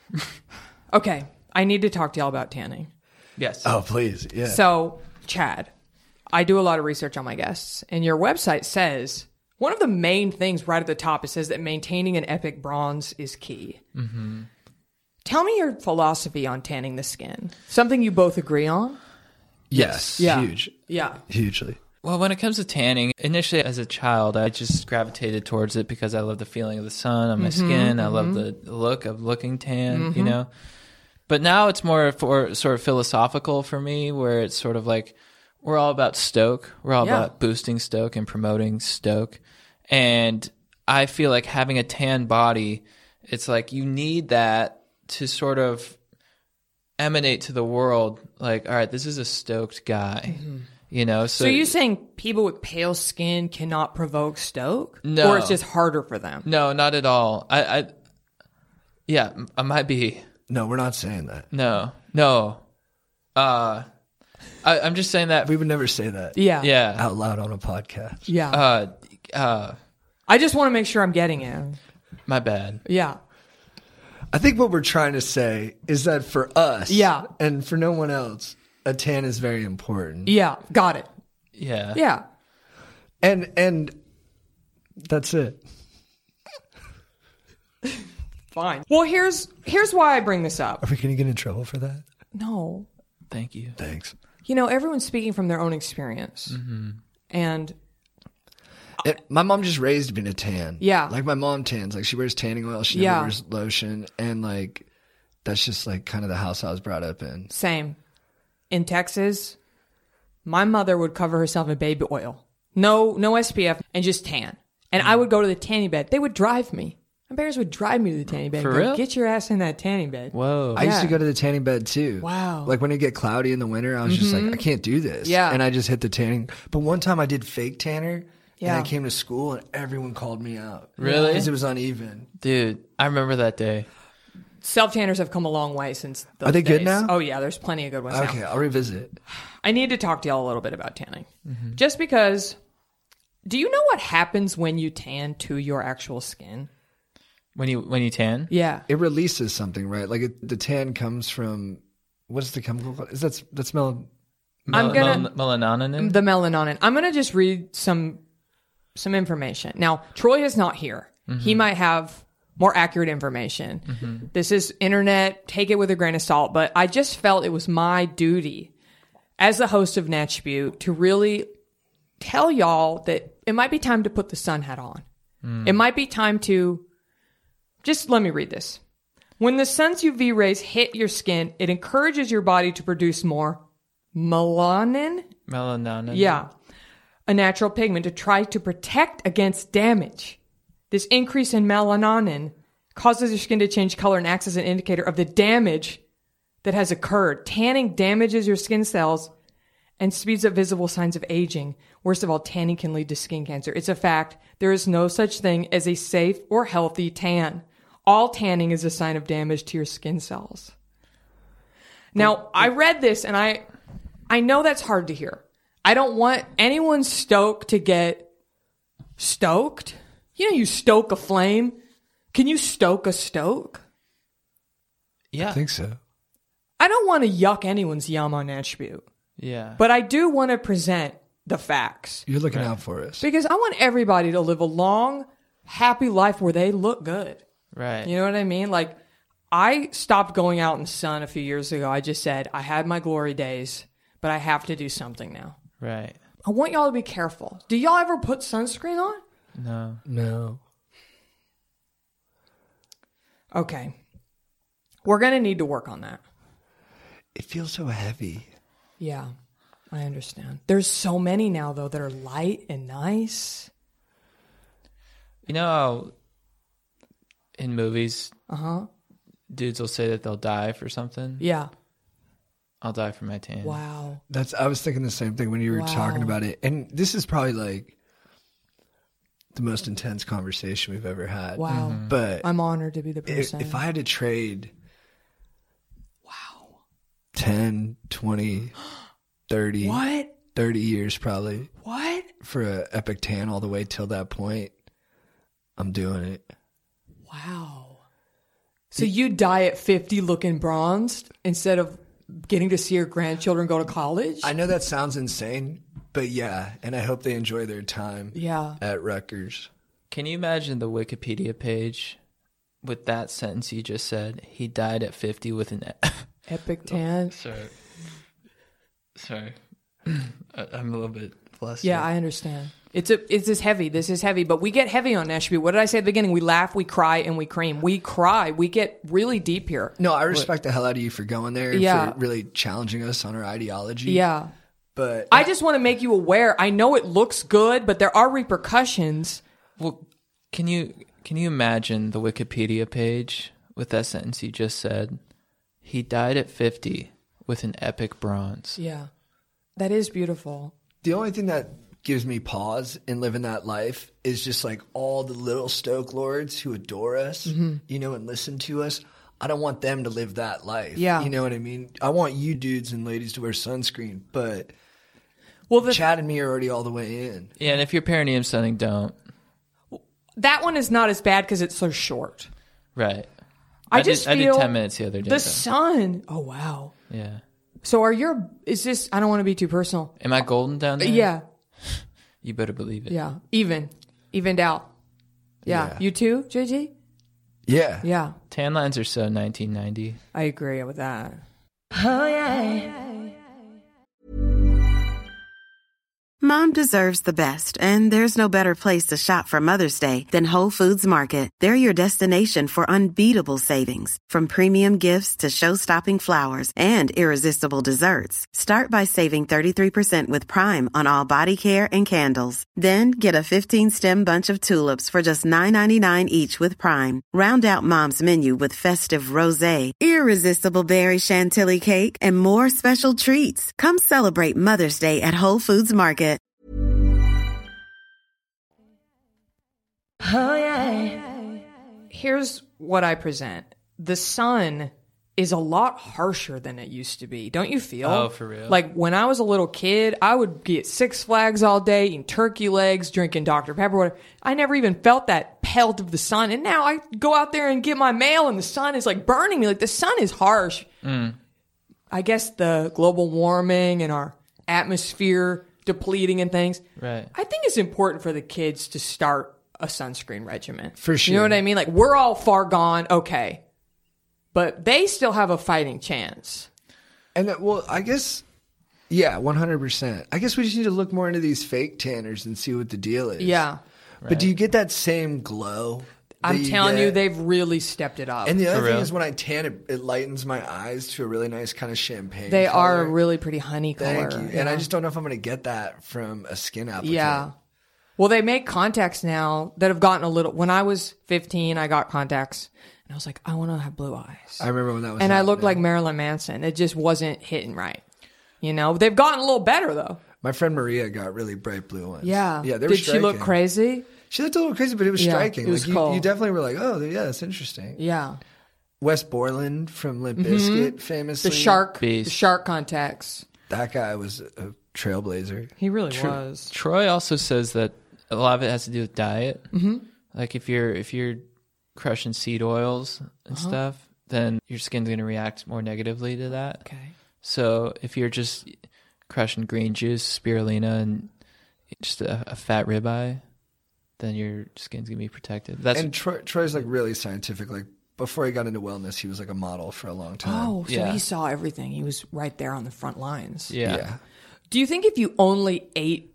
Okay, I need to talk to y'all about tanning. Yes. Oh, please. Yeah. So, Chad, I do a lot of research on my guests, and your website says one of the main things right at the top, it says that maintaining an epic bronze is key. Mm-hmm. Tell me your philosophy on tanning the skin. Something you both agree on? Yes. Yeah. Huge. Yeah. Hugely. Well, when it comes to tanning, initially as a child, I just gravitated towards it because I love the feeling of the sun on my skin. I love the look of looking tan, you know. But now it's more for sort of philosophical for me, where it's sort of like we're all about stoke. We're all about boosting stoke and promoting stoke. And I feel like having a tan body, it's like you need that to sort of emanate to the world. Like, all right, this is a stoked guy. You know, so you're saying people with pale skin cannot provoke stoke? No. Or it's just harder for them? No, not at all. I might be. No, we're not saying that. No. I'm just saying that. We would never say that. Yeah. Out loud on a podcast. Yeah. I just want to make sure I'm getting it. My bad. Yeah. I think what we're trying to say is that for us, and for no one else, a tan is very important. Yeah. Got it. Yeah. Yeah. And that's it. Fine. Well, here's why I bring this up. Are we going to get in trouble for that? No. Thank you. Thanks. You know, everyone's speaking from their own experience. And my mom just raised me to tan. Yeah. Like, my mom tans. Like, she wears tanning oil. She never wears lotion. And, like, that's just, like, kind of the house I was brought up in. same. In Texas, my mother would cover herself in baby oil. No SPF, and just tan. And I would go to the tanning bed. They would drive me. My parents would drive me to the tanning bed. For and go, real? Get your ass in that tanning bed. Whoa. I used to go to the tanning bed, too. Wow. Like, when it get cloudy in the winter, I was just like, I can't do this. Yeah. And I just hit the tanning. But one time I did fake tanner. Yeah. And I came to school and everyone called me out. Really? Because it was uneven. Dude, I remember that day. Self-tanners have come a long way since those Are they good days. now? Oh, yeah. There's plenty of good ones Okay, now. I'll revisit. I need to talk to y'all a little bit about tanning. Just because, do you know what happens when you tan to your actual skin? When you tan? Yeah. It releases something, right? Like, the tan comes from, what's the chemical called? That's I'm gonna melanonin? the melanonin. I'm gonna just read some information. Now, Troy is not here. He might have more accurate information. This is internet. Take it with a grain of salt. But I just felt it was my duty as the host of Natch Butte to really tell y'all that it might be time to put the sun hat on. It might be time to just let me read this. When the sun's UV rays hit your skin, it encourages your body to produce more melanin. Melanonin. Yeah. A natural pigment to try to protect against damage. This increase in melanonin causes your skin to change color and acts as an indicator of the damage that has occurred. Tanning damages your skin cells and speeds up visible signs of aging. Worst of all, tanning can lead to skin cancer. It's a fact. There is no such thing as a safe or healthy tan. All tanning is a sign of damage to your skin cells. Now, I read this and I know that's hard to hear. I don't want anyone stoked to get stoked. You know, you stoke a flame. Can you stoke a stoke? Yeah. I think so. I don't want to yuck anyone's yum on attribute. Yeah. But I do want to present the facts. You're looking out for us. Because I want everybody to live a long, happy life where they look good. Right. You know what I mean? Like, I stopped going out in the sun a few years ago. I just said, I had my glory days, but I have to do something now. Right. I want y'all to be careful. Do y'all ever put sunscreen on? No. Okay. We're going to need to work on that. It feels so heavy. Yeah, I understand. There's so many now, though, that are light and nice. You know how in movies, dudes will say that they'll die for something? Yeah. I'll die for my tan. Wow. I was thinking the same thing when you were talking about it. And this is probably like the most intense conversation we've ever had. Wow. But I'm honored to be the person. if I had to trade 10, 20, 30, What? 30 years probably What? for an epic tan all the way till that point, I'm doing it. Wow. So you die at 50 looking bronzed instead of getting to see your grandchildren go to college? I know that sounds insane, but yeah, and I hope they enjoy their time at Rutgers. Can you imagine the Wikipedia page with that sentence you just said? He died at 50 with an... Epic tan. Sorry. I'm a little bit flustered. Yeah, I understand. It's this heavy. This is heavy, but we get heavy on Attribute. What did I say at the beginning? We laugh, we cry, and we cream. We cry. We get really deep here. No, I respect the hell out of you for going there and Yeah. for really challenging us on our ideology. Yeah. But I just want to make you aware. I know it looks good, but there are repercussions. Well, can you imagine the Wikipedia page with that sentence you just said? He died at 50 with an epic bronze. Yeah. That is beautiful. the only thing that gives me pause in living that life is just like all the little Stoke Lords who adore us, you know, and listen to us. I don't want them to live that life. Yeah. You know what I mean? I want you dudes and ladies to wear sunscreen, but Well, Chad and me are already all the way in. Yeah, and if you're perineum sunning, don't. that one is not as bad because it's so short. Right. I just did feel 10 minutes the other day. The though. sun. Oh, wow. Yeah. So is this, I don't want to be too personal. Am I golden down there? Yeah. You better believe it. Yeah. Evened out. Yeah. Yeah. You too, JG? Yeah. Yeah. Tan lines are so 1990. I agree with that. Mom deserves the best, and there's no better place to shop for Mother's Day than Whole Foods Market. They're your destination for unbeatable savings, from premium gifts to show-stopping flowers and irresistible desserts. Start by saving 33% with Prime on all body care and candles. Then get a 15-stem bunch of tulips for just $9.99 each with Prime. Round out Mom's menu with festive rosé, irresistible berry chantilly cake, and more special treats. Come celebrate Mother's Day at Whole Foods Market. Here's what I present. The sun is a lot harsher than it used to be. Don't you feel? Oh, for real? Like when I was a little kid, I would be at Six Flags all day, eating turkey legs, drinking Dr. Pepper, whatever. I never even felt that pelt of the sun. And now I go out there and get my mail and the sun is like burning me. Like the sun is harsh. I guess the global warming and our atmosphere depleting and things. Right. I think it's important for the kids to start a sunscreen regimen. For sure. You know what I mean? Like, we're all far gone, okay. But they still have a fighting chance. And well, I guess, yeah, 100%. I guess we just need to look more into these fake tanners and see what the deal is. Yeah. But do you get that same glow? I'm telling you, they've really stepped it up. And the other For thing real? is when I tan it, it lightens my eyes to a really nice kind of champagne They color. are a really pretty honey color. Thank you. And I just don't know if I'm going to get that from a skin applicant. Yeah. Well, they make contacts now that have gotten a little... When I was 15, I got contacts. And I was like, I want to have blue eyes. I remember when that was And I looked happening. like Marilyn Manson. It just wasn't hitting right. You know, they've gotten a little better though. My friend Maria got really bright blue ones. Yeah. Yeah, they were Did she look striking. crazy? She looked a little crazy, but it was Yeah, striking. it was like cool. you definitely were like, oh, yeah, that's interesting. Yeah. Wes Borland from Limp Bizkit, famously. The shark Beast. contacts. That guy was a trailblazer. He really was. Troy also says that a lot of it has to do with diet. Mm-hmm. Like if you're crushing seed oils and stuff, then your skin's going to react more negatively to that. Okay. So if you're just crushing green juice, spirulina, and just a fat ribeye, then your skin's going to be protected. That's And Troy's like really scientific. Like before he got into wellness, he was like a model for a long time. Oh, so Yeah. he saw everything. He was right there on the front lines. yeah. Do you think if you only ate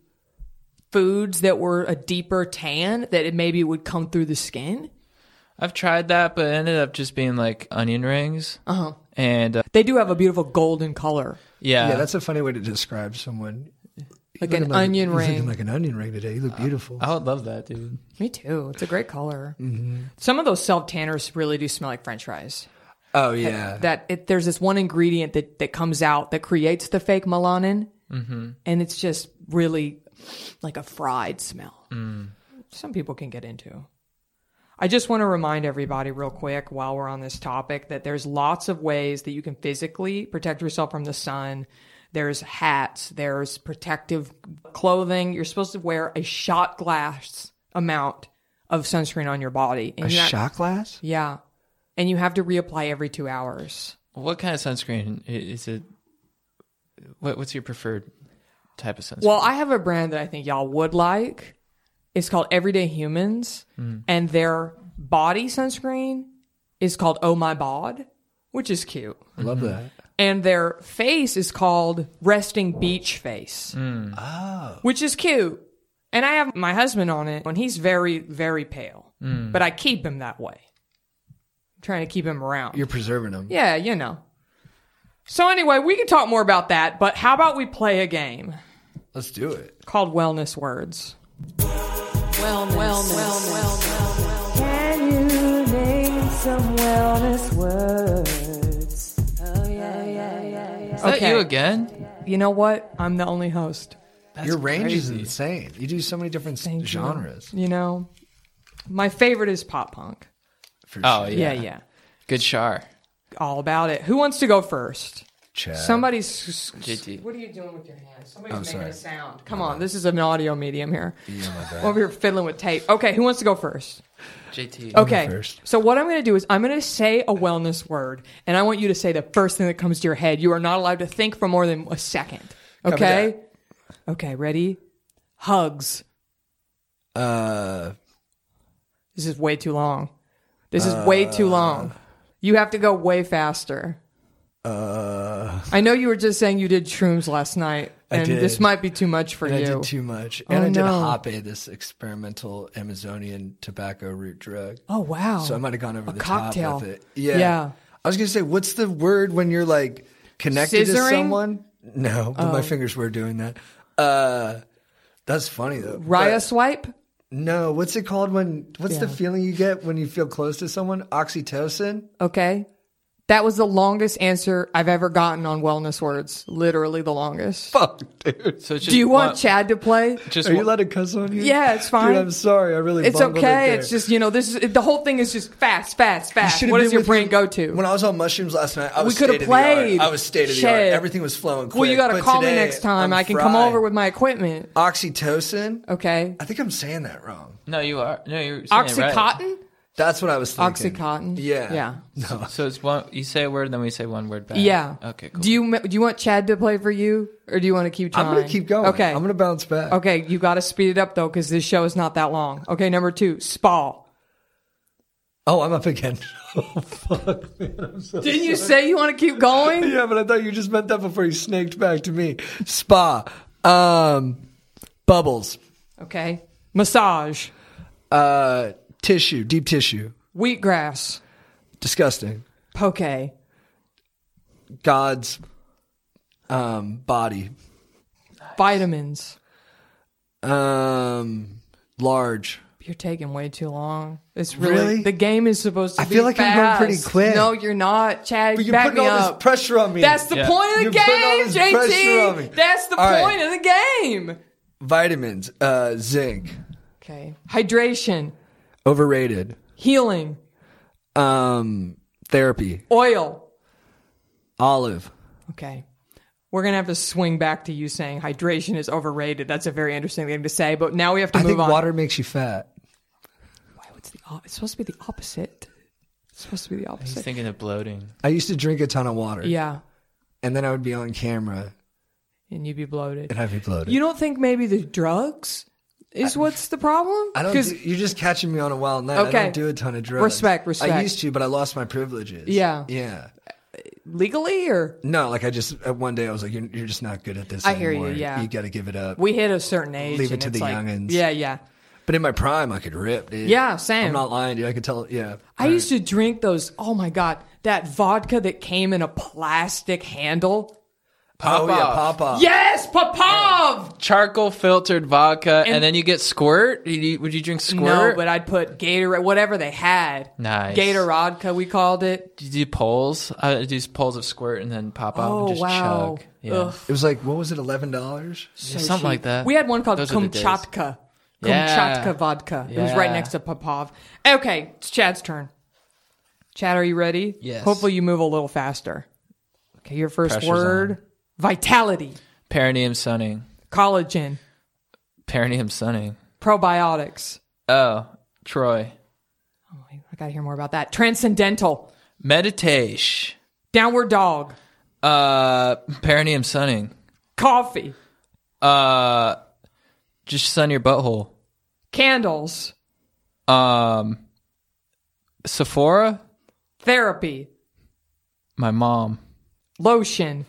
foods that were a deeper tan, that it maybe would come through the skin? I've tried that, but it ended up just being like onion rings. Uh-huh. And They do have a beautiful golden color. Yeah, that's a funny way to describe someone. Like You're an looking onion you're ring. looking like an onion ring today. You look beautiful. I would love that, dude. Me too. It's a great color. Some of those self-tanners really do smell like French fries. Oh, yeah. There's this one ingredient that comes out that creates the fake melanin, and it's just really like a fried smell. Some people can get into. I just want to remind everybody real quick while we're on this topic that there's lots of ways that you can physically protect yourself from the sun. There's hats, there's protective clothing. You're supposed to wear a shot glass amount of sunscreen on your body. And A you're not- shot glass? Yeah. And you have to reapply every 2 hours. What kind of sunscreen is it? What's your preferred type of sunscreen? Well, I have a brand that I think y'all would like. It's called Everyday Humans, and their body sunscreen is called Oh My Bod, which is cute. I love that. And their face is called Resting Beach Face, which is cute. And I have my husband on it, and he's very, very pale, but I keep him that way. I'm trying to keep him around. You're preserving them. Yeah, you know. So anyway, we can talk more about that, but how about we play a game Let's do it. called Wellness Words? Can you name some wellness words? Oh, yeah. Is that Okay. you again? You know what? I'm the only host. Your range is crazy. insane. You do so many different Thank genres. You know, my favorite is pop punk. For Oh, sure. yeah. Yeah. Good char. All about it. Who wants to go first? Chad. Somebody's. JT. What are you doing with your hands? Somebody's making sorry. a sound. Come on, this is an audio medium here. Yeah, my bad. Over here fiddling with tape. Okay, who wants to go first? JT. Okay. first. So what I'm going to do is I'm going to say a wellness word, and I want you to say the first thing that comes to your head. You are not allowed to think for more than a second. Okay? Okay, ready? Hugs. Uh, This is way too long. This is way too long. You have to go way faster. I know you were just saying you did shrooms last night, and did. this might be too much for and you. I did too much. And Oh, I did no. Hape, this experimental Amazonian tobacco root drug. Oh wow! So I might have gone over A the cocktail. top with it. Yeah. Yeah. I was going to say, what's the word when you're like connected to Scissoring? someone? No, but my fingers were doing that. That's funny though. Raya But- swipe. No, what's it called what's the Yeah. feeling you get when you feel close to someone? Oxytocin? Okay. That was the longest answer I've ever gotten on wellness words. Literally the longest. Fuck, dude. So it's just Do you want Chad to play? Just Are you one- allowed to cuss on you? Yeah, it's fine. Dude, I'm sorry. I really It's bungled okay. it there. It's just, this is the whole thing is just fast. You should've What been does your with brain me go to? When I was on mushrooms last night, I was We could've state of the art. played. I was state of the Shit. art. Everything was flowing quick. Well, you got to But call me today, next time. I'm I can come fried. over with my equipment. Oxytocin? Okay. I think I'm saying that wrong. No, you are. No, you're saying it right. Oxycontin? That's what I was thinking. Oxycontin? Yeah. Yeah. No. So it's one. You say a word, then we say one word back. Yeah. Okay. Cool. Do you want Chad to play for you, or do you want to keep trying? I'm going to keep going. Okay. I'm going to bounce back. Okay, you got to speed it up though, because this show is not that long. Okay, number 2, spa. Oh, I'm up again. Oh, fuck, man. I'm so Didn't you say you want to keep going? Yeah, but I thought you just meant that before you snaked back to me. Spa. Bubbles. Okay. Massage. Tissue. Deep tissue. Wheatgrass. Disgusting. Poke. God's body. Vitamins. Large. You're taking way too long. It's really? The game is supposed to I be feel like fast. I'm going pretty quick. No, you're not, Chad. But you're back putting me all up. this pressure on me. That's the point of the You're putting all game, this pressure on me. JT. That's the All point right. of the game. Vitamins, zinc, Okay. Hydration, overrated. healing, Therapy, oil. olive. Okay. We're going to have to swing back to you saying hydration is overrated. That's a very interesting thing to say, but now we have to I move think on. water makes you fat. It's supposed to be the opposite. It's supposed to be the He's opposite. thinking of bloating. I used to drink a ton of water. Yeah. And then I would be on camera And you'd be bloated. and I'd be bloated. You don't think maybe the drugs is what's the problem? I don't. 'Cause- You're just catching me on a wild night. Okay. I don't do a ton of drugs. Respect. I used to, but I lost my privileges. Yeah. Yeah. legally or? No, like I just one day I was like, you're just not good at this. I hear anymore. you, yeah. You got to give it up. We hit a certain age. Leave it and to it's the like, youngins. Yeah, yeah. But in my prime, I could rip, dude. Yeah, same. I'm not lying, dude. I could tell. Yeah. I used to drink those. Oh my God, that vodka that came in a plastic handle. Oh yeah, Popov. Yes, Popov. Charcoal filtered vodka, and then you get squirt. Would you drink squirt? No, but I'd put Gatorade, whatever they had. Nice. Gatorade, we called it. Did you do poles? I do poles of squirt and then pop out Oh, and just wow. chug. Yeah. Ugh. It was like, what was it, $11? Yeah, something like that. We had one called Those are the days. Kamchatka. Yeah. Kamchatka vodka. It was right Yeah. next to Popov. Okay, it's Chad's turn. Chad, are you ready? Yes. Hopefully you move a little faster. Okay, your first Pressure's word. on. Vitality. Perineum sunning. Collagen. Perineum sunning. Probiotics. Oh, Troy. Oh, I gotta hear more about that. Transcendental. Meditation. Downward dog. Perineum sunning. Coffee. Just sun your butthole. Candles. Sephora. Therapy. My mom. Lotion.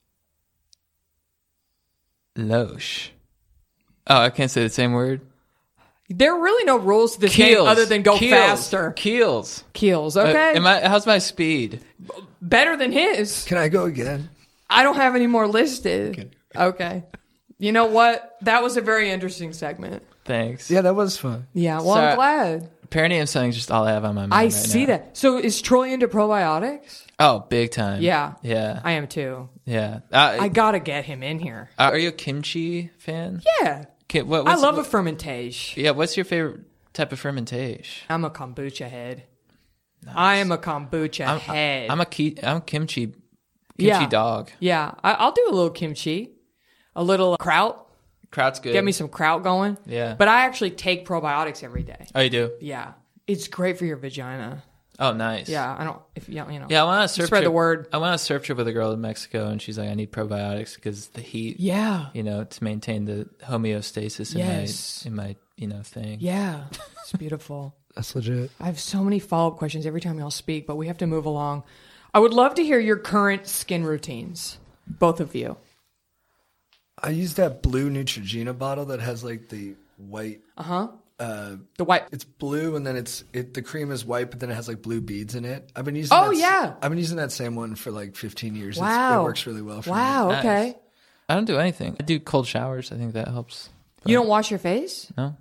Loche. Oh, I can't say the same word. There are really no rules to this game other than go faster. Keels. Keels, okay? How's my speed? Better than his. Can I go again? I don't have any more listed. Okay. You know what? That was a very interesting segment. Thanks. Yeah, that was fun. Yeah, well, Sorry. I'm glad. Perineum sunning is just all I have on my mind I right see now. that. So is Troy into probiotics? Oh, big time. Yeah. Yeah. I am too. Yeah. I gotta get him in here. Are you a kimchi fan? Yeah. I love a fermentation. Yeah, what's your favorite type of fermentation? I'm a kombucha head. I am a kombucha head. I'm kimchi Yeah. dog. Yeah. I'll do a little kimchi. A little kraut. Kraut's good. Get me some kraut going. Yeah. But I actually take probiotics every day. Oh, you do? Yeah. It's great for your vagina. Oh, nice. Yeah. I don't, if you know. Yeah, I went on a surf Spread trip. the word. I went on a surf trip with a girl in Mexico, and she's like, I need probiotics because the heat. Yeah. To maintain the homeostasis Yes. in my thing. Yeah. It's beautiful. That's legit. I have so many follow-up questions every time y'all speak, but we have to move along. I would love to hear your current skin routines, both of you. I use that blue Neutrogena bottle that has like the white. The white. It's blue and then the cream is white, but then it has like blue beads in it. I've been using. Oh, yeah. I've been using that same one for like 15 years. Wow. It works really well for me. Wow. Nice. Okay. I don't do anything. I do cold showers. I think that helps. You don't wash your face? No?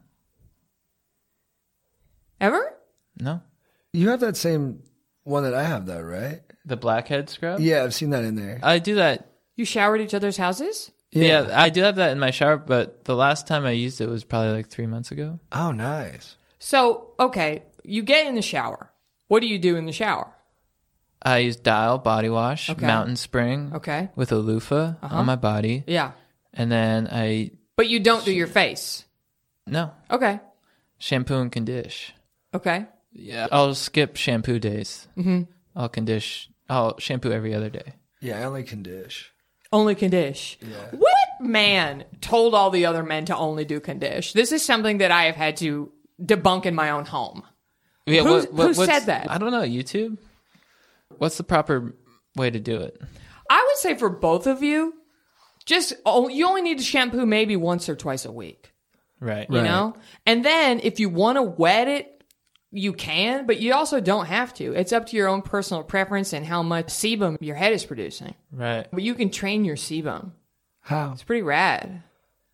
Ever? No? You have that same one that I have, though, right? The blackhead scrub? Yeah, I've seen that in there. I do that. You showered at each other's houses? Yeah, I do have that in my shower, but the last time I used it was probably like 3 months ago. Oh, nice. So, okay, you get in the shower. What do you do in the shower? I use Dial body wash, Okay. Mountain Spring, Okay. with a loofah on my body, Yeah. and then But you don't do your face. no Okay. shampoo and condition. Okay. Yeah, I'll skip shampoo days. Mm-hmm. I'll shampoo every other day. Yeah, I only can dish. Only condish. Yeah. What man told all the other men to only do condish? This is something that I have had to debunk in my own home. Yeah, Who what's- said that? I don't know. YouTube. What's the proper way to do it? I would say for both of you, you only need to shampoo maybe once or twice a week. Right. You know? And then if you want to wet it, you can, but you also don't have to. It's up to your own personal preference and how much sebum your head is producing. Right. But you can train your sebum. How? It's pretty rad.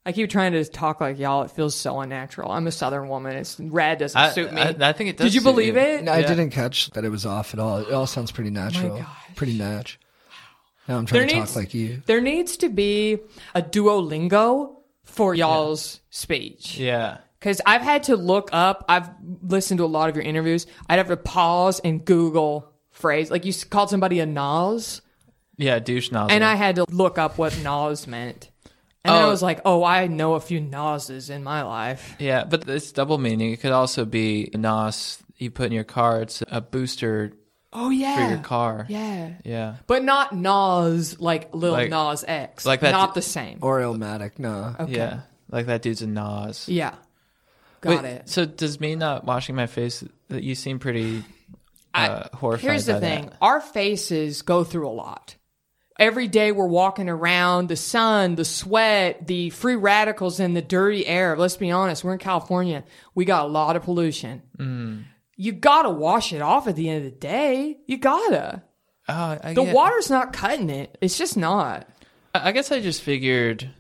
I keep trying to talk like y'all. It feels so unnatural. I'm a Southern woman. Red doesn't suit me. I think it does. Did you suit believe you. it? No, I didn't catch that it was off at all. It all sounds pretty natural. gosh. Pretty natch. Now I'm trying to talk like you. There needs to be a Duolingo for y'all's speech. Yeah. Because I've had to look up. I've listened to a lot of your interviews. I'd have to pause and Google phrase. Like you called somebody a nose. Yeah, douche nozzle. And I had to look up what nose meant. And then I was like, oh, I know a few noses in my life. Yeah, but it's double meaning. It could also be a nos you put in your car. It's a booster Oh, yeah. for your car. Yeah. Yeah. But not Nas like Lil Like- Nas X. like that- Not the same. Or Illmatic, no. Okay. Yeah. Like that dude's a nos. Yeah. Got it. So does me not washing my face, you seem pretty horrified Here's the by thing. that. Our faces go through a lot. Every day we're walking around, the sun, the sweat, the free radicals, and the dirty air. Let's be honest, we're in California. We got a lot of pollution. You gotta wash it off at the end of the day. You gotta. The water's not cutting it. It's just not. I guess I just figured,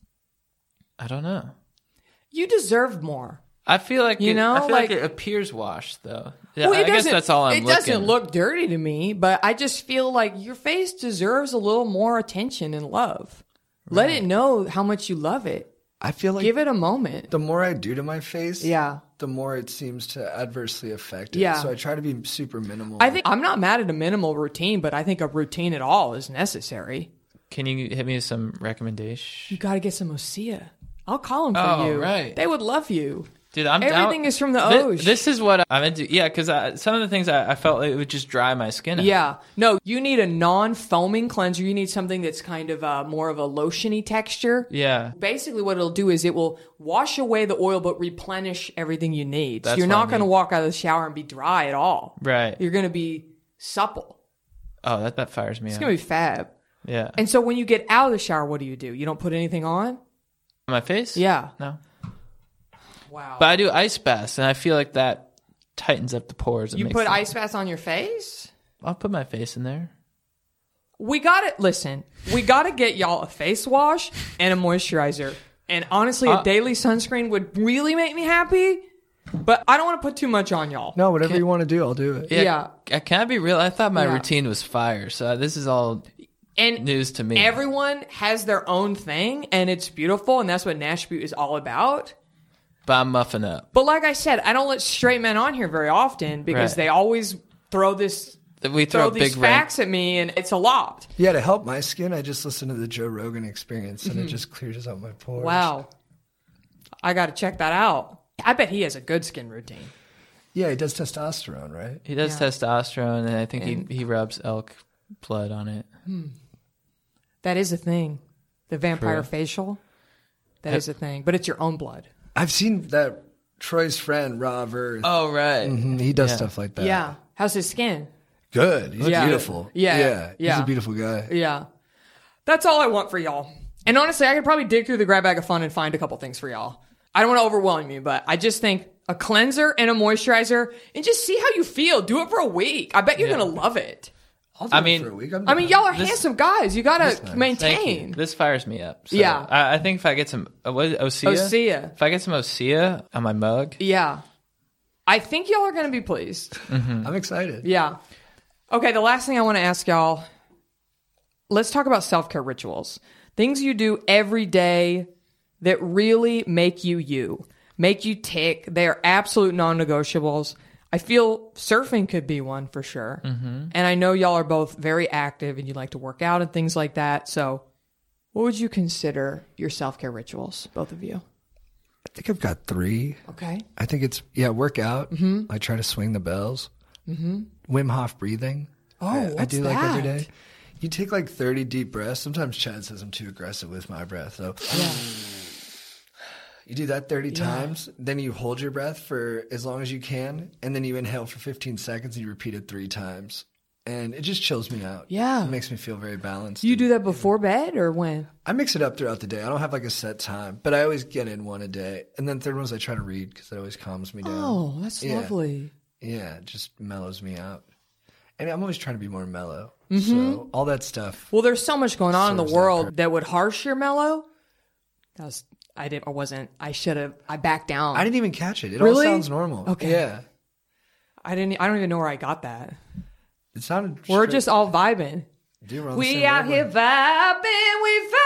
I don't know. You deserve more. I feel like You know, I feel like like- it appears washed though. Yeah, Well, I guess that's all I'm It looking. doesn't look dirty to me, but I just feel like your face deserves a little more attention and love. Let it know how much you love it. I feel like Give it a moment. the more I do to my face, Yeah. the more it seems to adversely affect it. Yeah. So I try to be super minimal. I think I'm not mad at a minimal routine, but I think a routine at all is necessary. Can you hit me with some recommendations? You got to get some Osea. I'll call them for Oh, you. right. They would love you. Dude, I'm Everything down. is from the ocean. This is what I'm into. Yeah, because some of the things I felt like it would just dry my skin out. Yeah. No, you need a non-foaming cleanser. You need something that's kind of more of a lotiony texture. Yeah. Basically, what it'll do is it will wash away the oil, but replenish everything you need. So That's you're what I not going to need. walk out of the shower and be dry at all. Right. You're going to be supple. Oh, that fires me It's up. going to be fab. Yeah. And so when you get out of the shower, what do? You don't put anything on? My face? Yeah. No. Wow. But I do ice baths, and I feel like that tightens up the pores. It You makes put them- ice baths on your face? I'll put my face in there. We got to listen. We got to get y'all a face wash and a moisturizer. And honestly, a daily sunscreen would really make me happy. But I don't want to put too much on y'all. no, whatever you want to do, I'll do it. Yeah. Can I be real? I thought my Yeah. routine was fire, so this is all And news to me. everyone has their own thing, and it's beautiful, and that's what Nash Butte is all about. But I'm muffing up. But like I said, I don't let straight men on here very often because Right. they always throw this We throw a these big rank. facts at me, and it's a lot. Yeah, to help my skin, I just listen to the Joe Rogan Experience, and it just clears out my pores. Wow. I got to check that out. I bet he has a good skin routine. Yeah, he does testosterone, right? He does testosterone, and I think he rubs elk blood on it. That is a thing. The vampire True. facial. That is a thing. But it's your own blood. I've seen that Troy's friend, Rob Earth. Oh, right. He does stuff like that. Yeah. How's his skin? Good. He's Yeah. beautiful. Yeah. He's Yeah. a beautiful guy. Yeah. That's all I want for y'all. And honestly, I could probably dig through the grab bag of fun and find a couple things for y'all. I don't want to overwhelm you, but I just think a cleanser and a moisturizer and just see how you feel. Do it for a week. I bet you're going to love it. I'll do I it mean- for a week. I'm I mean, down. y'all are handsome guys. You got to Thank maintain. you. This fires me up. So Yeah. I think if I get some, what is it, Osea? Osea. If I get some Osea on my mug, Yeah. I think y'all are going to be pleased. I'm excited. Yeah. Okay, the last thing I want to ask y'all, let's talk about self-care rituals. Things you do every day that really make you, make you tick. They are absolute non-negotiables. I feel surfing could be one for sure. And I know y'all are both very active and you like to work out and things like that. So what would you consider your self-care rituals, both of you? I think I've got 3. Okay. I think it's, work out. I try to swing the bells. Wim Hof breathing. I what's do like every that? day. You take like 30 deep breaths. Sometimes Chad says I'm too aggressive with my breath. So you do that 30 times. Then you hold your breath for as long as you can. And then you inhale for 15 seconds and you repeat it 3 times. And it just chills me out. Yeah. It makes me feel very balanced. You do that before bed or when? I mix it up throughout the day. I don't have like a set time, but I always get in one a day. And then third ones I try to read because it always calms me down. Oh, that's Yeah. lovely. Yeah, it just mellows me out. And I'm always trying to be more mellow. So all that stuff. Well, there's so much going on in the Serves that world purpose. that would harsh your mellow. I wasn't. I should have. I backed down. I didn't even catch it. It Really? all sounds normal. Okay. Yeah. I don't even know where I got that. It sounded. We're straight- just all vibing. Dude, we're on the We same out here wavelength. vibing.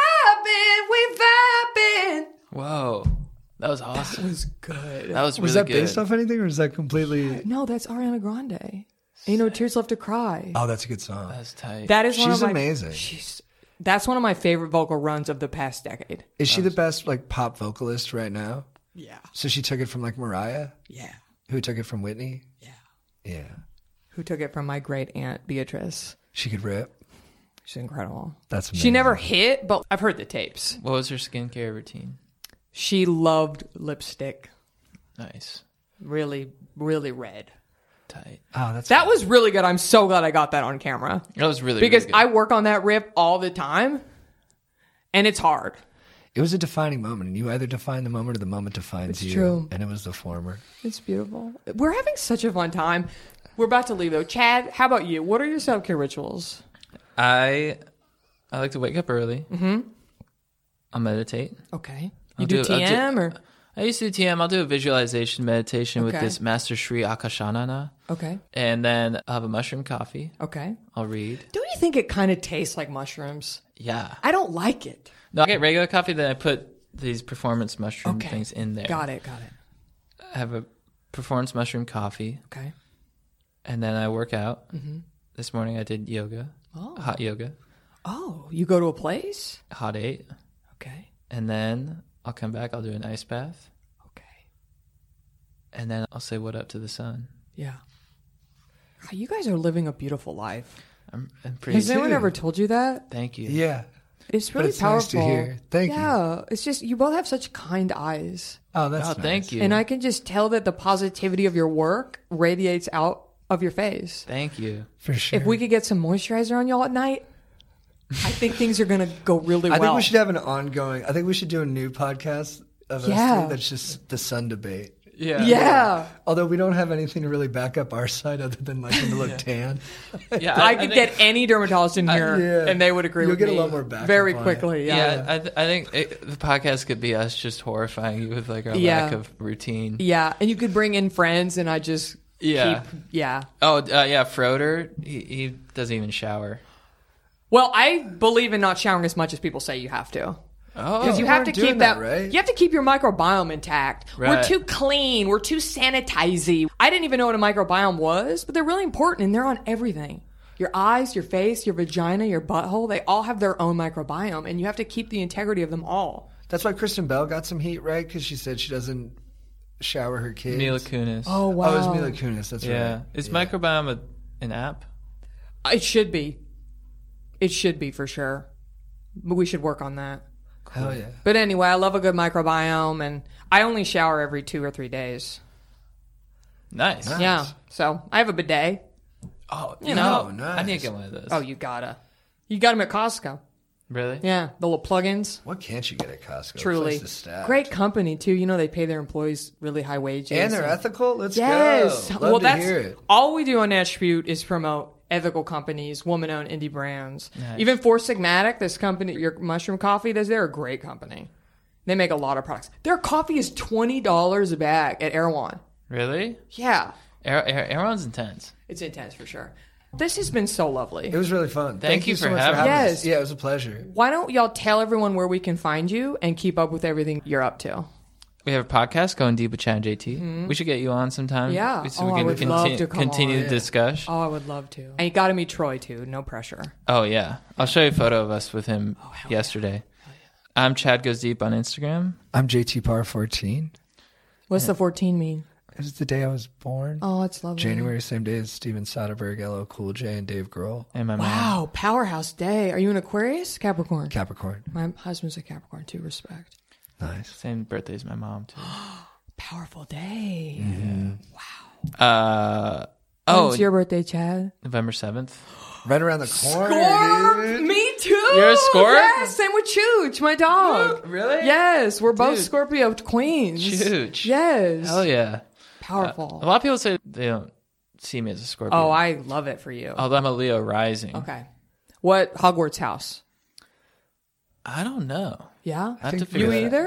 We vibing. Whoa, that was awesome. It was good. That was really Was that good. based off anything, or is that completely? No, that's Ariana Grande. Ain't no tears left to cry. Oh, that's a good song. That's tight. That is one She's of my, amazing. That's one of my favorite vocal runs of the past decade. Is she the best like pop vocalist right now? Yeah. So she took it from like Mariah, Yeah. who took it from Whitney. Yeah. Yeah, Who took it from my great aunt Beatrice. she could rip. She's incredible. That's amazing. She never hit, but I've heard the tapes. What was her skincare routine? She loved lipstick. Nice. Really, really red. Tight. Oh, that's That was really good. I'm so glad I got that on camera. That was really Because really I good. work on that rip all the time, and it's hard. It was a defining moment, and you either define the moment or the moment defines It's you. true. And it was the former. It's beautiful. We're having such a fun time. We're about to leave, though. Chad, how about you? What are your self-care rituals? I like to wake up early. Mm-hmm. I'll meditate. Okay. I'll You do I'll TM or? I used to do TM. I'll do a visualization meditation with Okay. this Master Shri Akashanana. Okay. And then I'll have a mushroom coffee. Okay. I'll read. Don't you think it kind of tastes like mushrooms? Yeah. I don't like it. No, I get regular coffee, then I put these performance mushroom Okay. things in there. Got it. I have a performance mushroom coffee, Okay. and then I work out. Mm-hmm. This morning I did yoga, hot yoga, Oh, you go to a place? hot 8. Okay. And then I'll come back, I'll do an ice bath, Okay. and then I'll say what up to the sun. Yeah. You guys are living a beautiful life. I'm pretty... Has anyone too. ever told you that? Thank you. Yeah. It's really it's nice to powerful. hear. Thank you. Yeah. It's just, you both have such kind eyes. Oh, that's Oh, nice. thank you. And I can just tell that the positivity of your work radiates out of your face. Thank you. For sure. If we could get some moisturizer on y'all at night, I think things are going to go really well. I think we should have an ongoing. I think we should do a new podcast of Yeah. us three that's just the sun debate. Yeah. Yeah. Although we don't have anything to really back up our side other than like to look tan. Yeah, I could get any dermatologist in here, yeah. and they would agree You'll with get a me lot more backup very on it. quickly. Yeah, Yeah. I think the podcast could be us just horrifying you with like our Yeah. lack of routine. Yeah. And you could bring in friends, and I just Yeah. keep. Yeah. Oh, yeah, Froder, he doesn't even shower. Well, I believe in not showering as much as people say you have to. Oh, Because you have to weren't doing keep that, right? you have to keep your microbiome intact. We're Right. too clean. We're too sanitizing. I didn't even know what a microbiome was, but they're really important and they're on everything. Your eyes, your face, your vagina, your butthole, they all have their own microbiome and you have to keep the integrity of them all. That's why Kristen Bell got some heat, right? Because she said she doesn't shower her kids. Mila Kunis. Oh, wow. Oh, it was Mila Kunis. That's yeah. right. Is Microbiome an app? It should be. It should be for sure. But we should work on that. Hell yeah. But anyway, I love a good microbiome and I only shower every 2 or 3 days. Nice. Yeah. So I have a bidet. Oh, You know. nice. I need to get one of those. Oh, you gotta. You got them at Costco. Really? Yeah, the little plugins. What can't you get at Costco? Truly, Place is stacked. great company too. You know they pay their employees really high wages, And they're ethical? Let's Yes, go. Love well, to that's hear it. all we do on Attribute is promote ethical companies, woman-owned indie brands. Nice. Even Four Sigmatic, this company, your mushroom coffee, they're a great company. They make a lot of products. Their coffee is $20 a bag at Erewhon. Really? Yeah, Aaron's intense. it's intense for sure. This has been so lovely. It was really fun. Thank you so for much having for us. having Yes. us. Yeah, it was a pleasure. Why don't y'all tell everyone where we can find you and keep up with everything you're up to? We have a podcast, Going Deep with Chad and JT. We should get you on sometime. Yeah. So Oh, I we can would love to come continue on. to discuss. Oh, I would love to. And you got to meet Troy too. No pressure. Oh, yeah. I'll show you a photo of us with him yesterday. I'm Chad Goes Deep on Instagram. I'm JT Par 14. What's the 14 mean? It was the day I was born. Oh, it's lovely. January, same day as Steven Soderbergh, LL Cool J, and Dave Grohl. And my man. Wow, powerhouse day. Are you an Aquarius? Capricorn. Capricorn. My husband's a Capricorn too. Respect. Nice. Same birthday as my mom, too. Powerful day. Oh, When's your birthday, Chad? November 7th. Right around the corner, dude. Me too. You're a Scorp? Yes, same with Chooch, my dog. Really? Yes, we're both Dude. Scorpio queens. Chooch. Yes. Hell yeah. Powerful. A lot of people say they don't see me as a Scorpio. Oh, I love it for you. Although I'm a Leo rising. Okay. What Hogwarts house? I don't know. Yeah. I have to think figure You that out. either?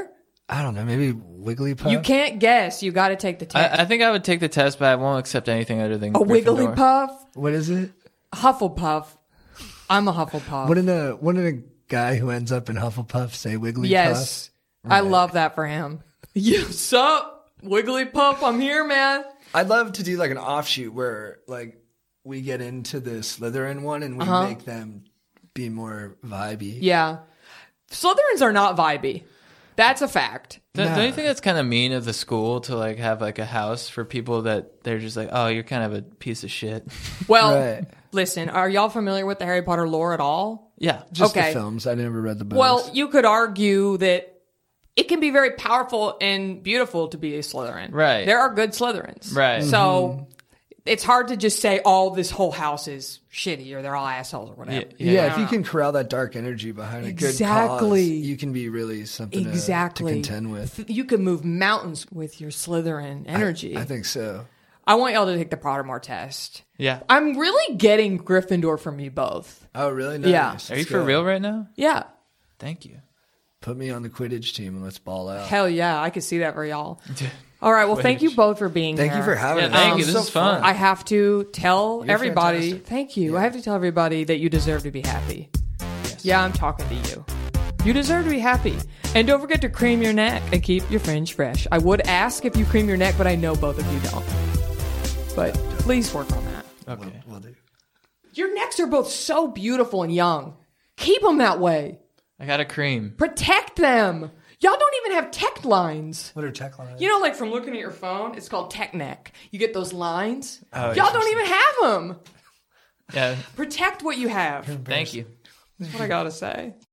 I don't know, maybe Wigglypuff? You can't guess. You got to take the test. I think I would take the test, but I won't accept anything other than A Gryffindor. Wigglypuff? What is it? Hufflepuff. I'm a Hufflepuff. Wouldn't a guy who ends up in Hufflepuff say Wigglypuff? Yes. I love that for him. What's up, Wigglypuff? I'm here, man. I'd love to do like an offshoot where like we get into the Slytherin one and we make them be more vibey. Yeah. Slytherins are not vibey. That's a fact. Don't you think that's kind of mean of the school to like have like a house for people that they're just like, oh, you're kind of a piece of shit? Well, listen, are y'all familiar with the Harry Potter lore at all? Yeah. Just the films. I never read the books. Well, you could argue that it can be very powerful and beautiful to be a Slytherin. Right. There are good Slytherins. Right. So it's hard to just say, oh, this whole house is shitty or they're all assholes or whatever. Yeah, if you can corral that dark energy behind a good cause, you can be really something to contend with. You can move mountains with your Slytherin energy. I think so. I want y'all to take the Pottermore test. Yeah. I'm really getting Gryffindor from you both. Oh, really? Nice. Yeah. Are you for real right now? Yeah. Thank you. Put me on the Quidditch team and let's ball out. Hell yeah, I could see that for y'all. All right, well, thank you both for being here. Thank you for having us. Thank you. This is fun. I have to tell everybody, fantastic. thank you. I have to tell everybody that you deserve to be happy. Yes. Yeah, I'm talking to you. You deserve to be happy. And don't forget to cream your neck and keep your fringe fresh. I would ask if you cream your neck, but I know both of you don't. But please work on that. Okay. Will do. Your necks are both so beautiful and young. Keep them that way. I got a cream. Protect them. Y'all don't even have tech lines. What are tech lines? You know, like from looking at your phone, it's called tech neck. You get those lines. Oh, Y'all don't even have them. Yeah. Protect what you have. Thank you. That's what I gotta say.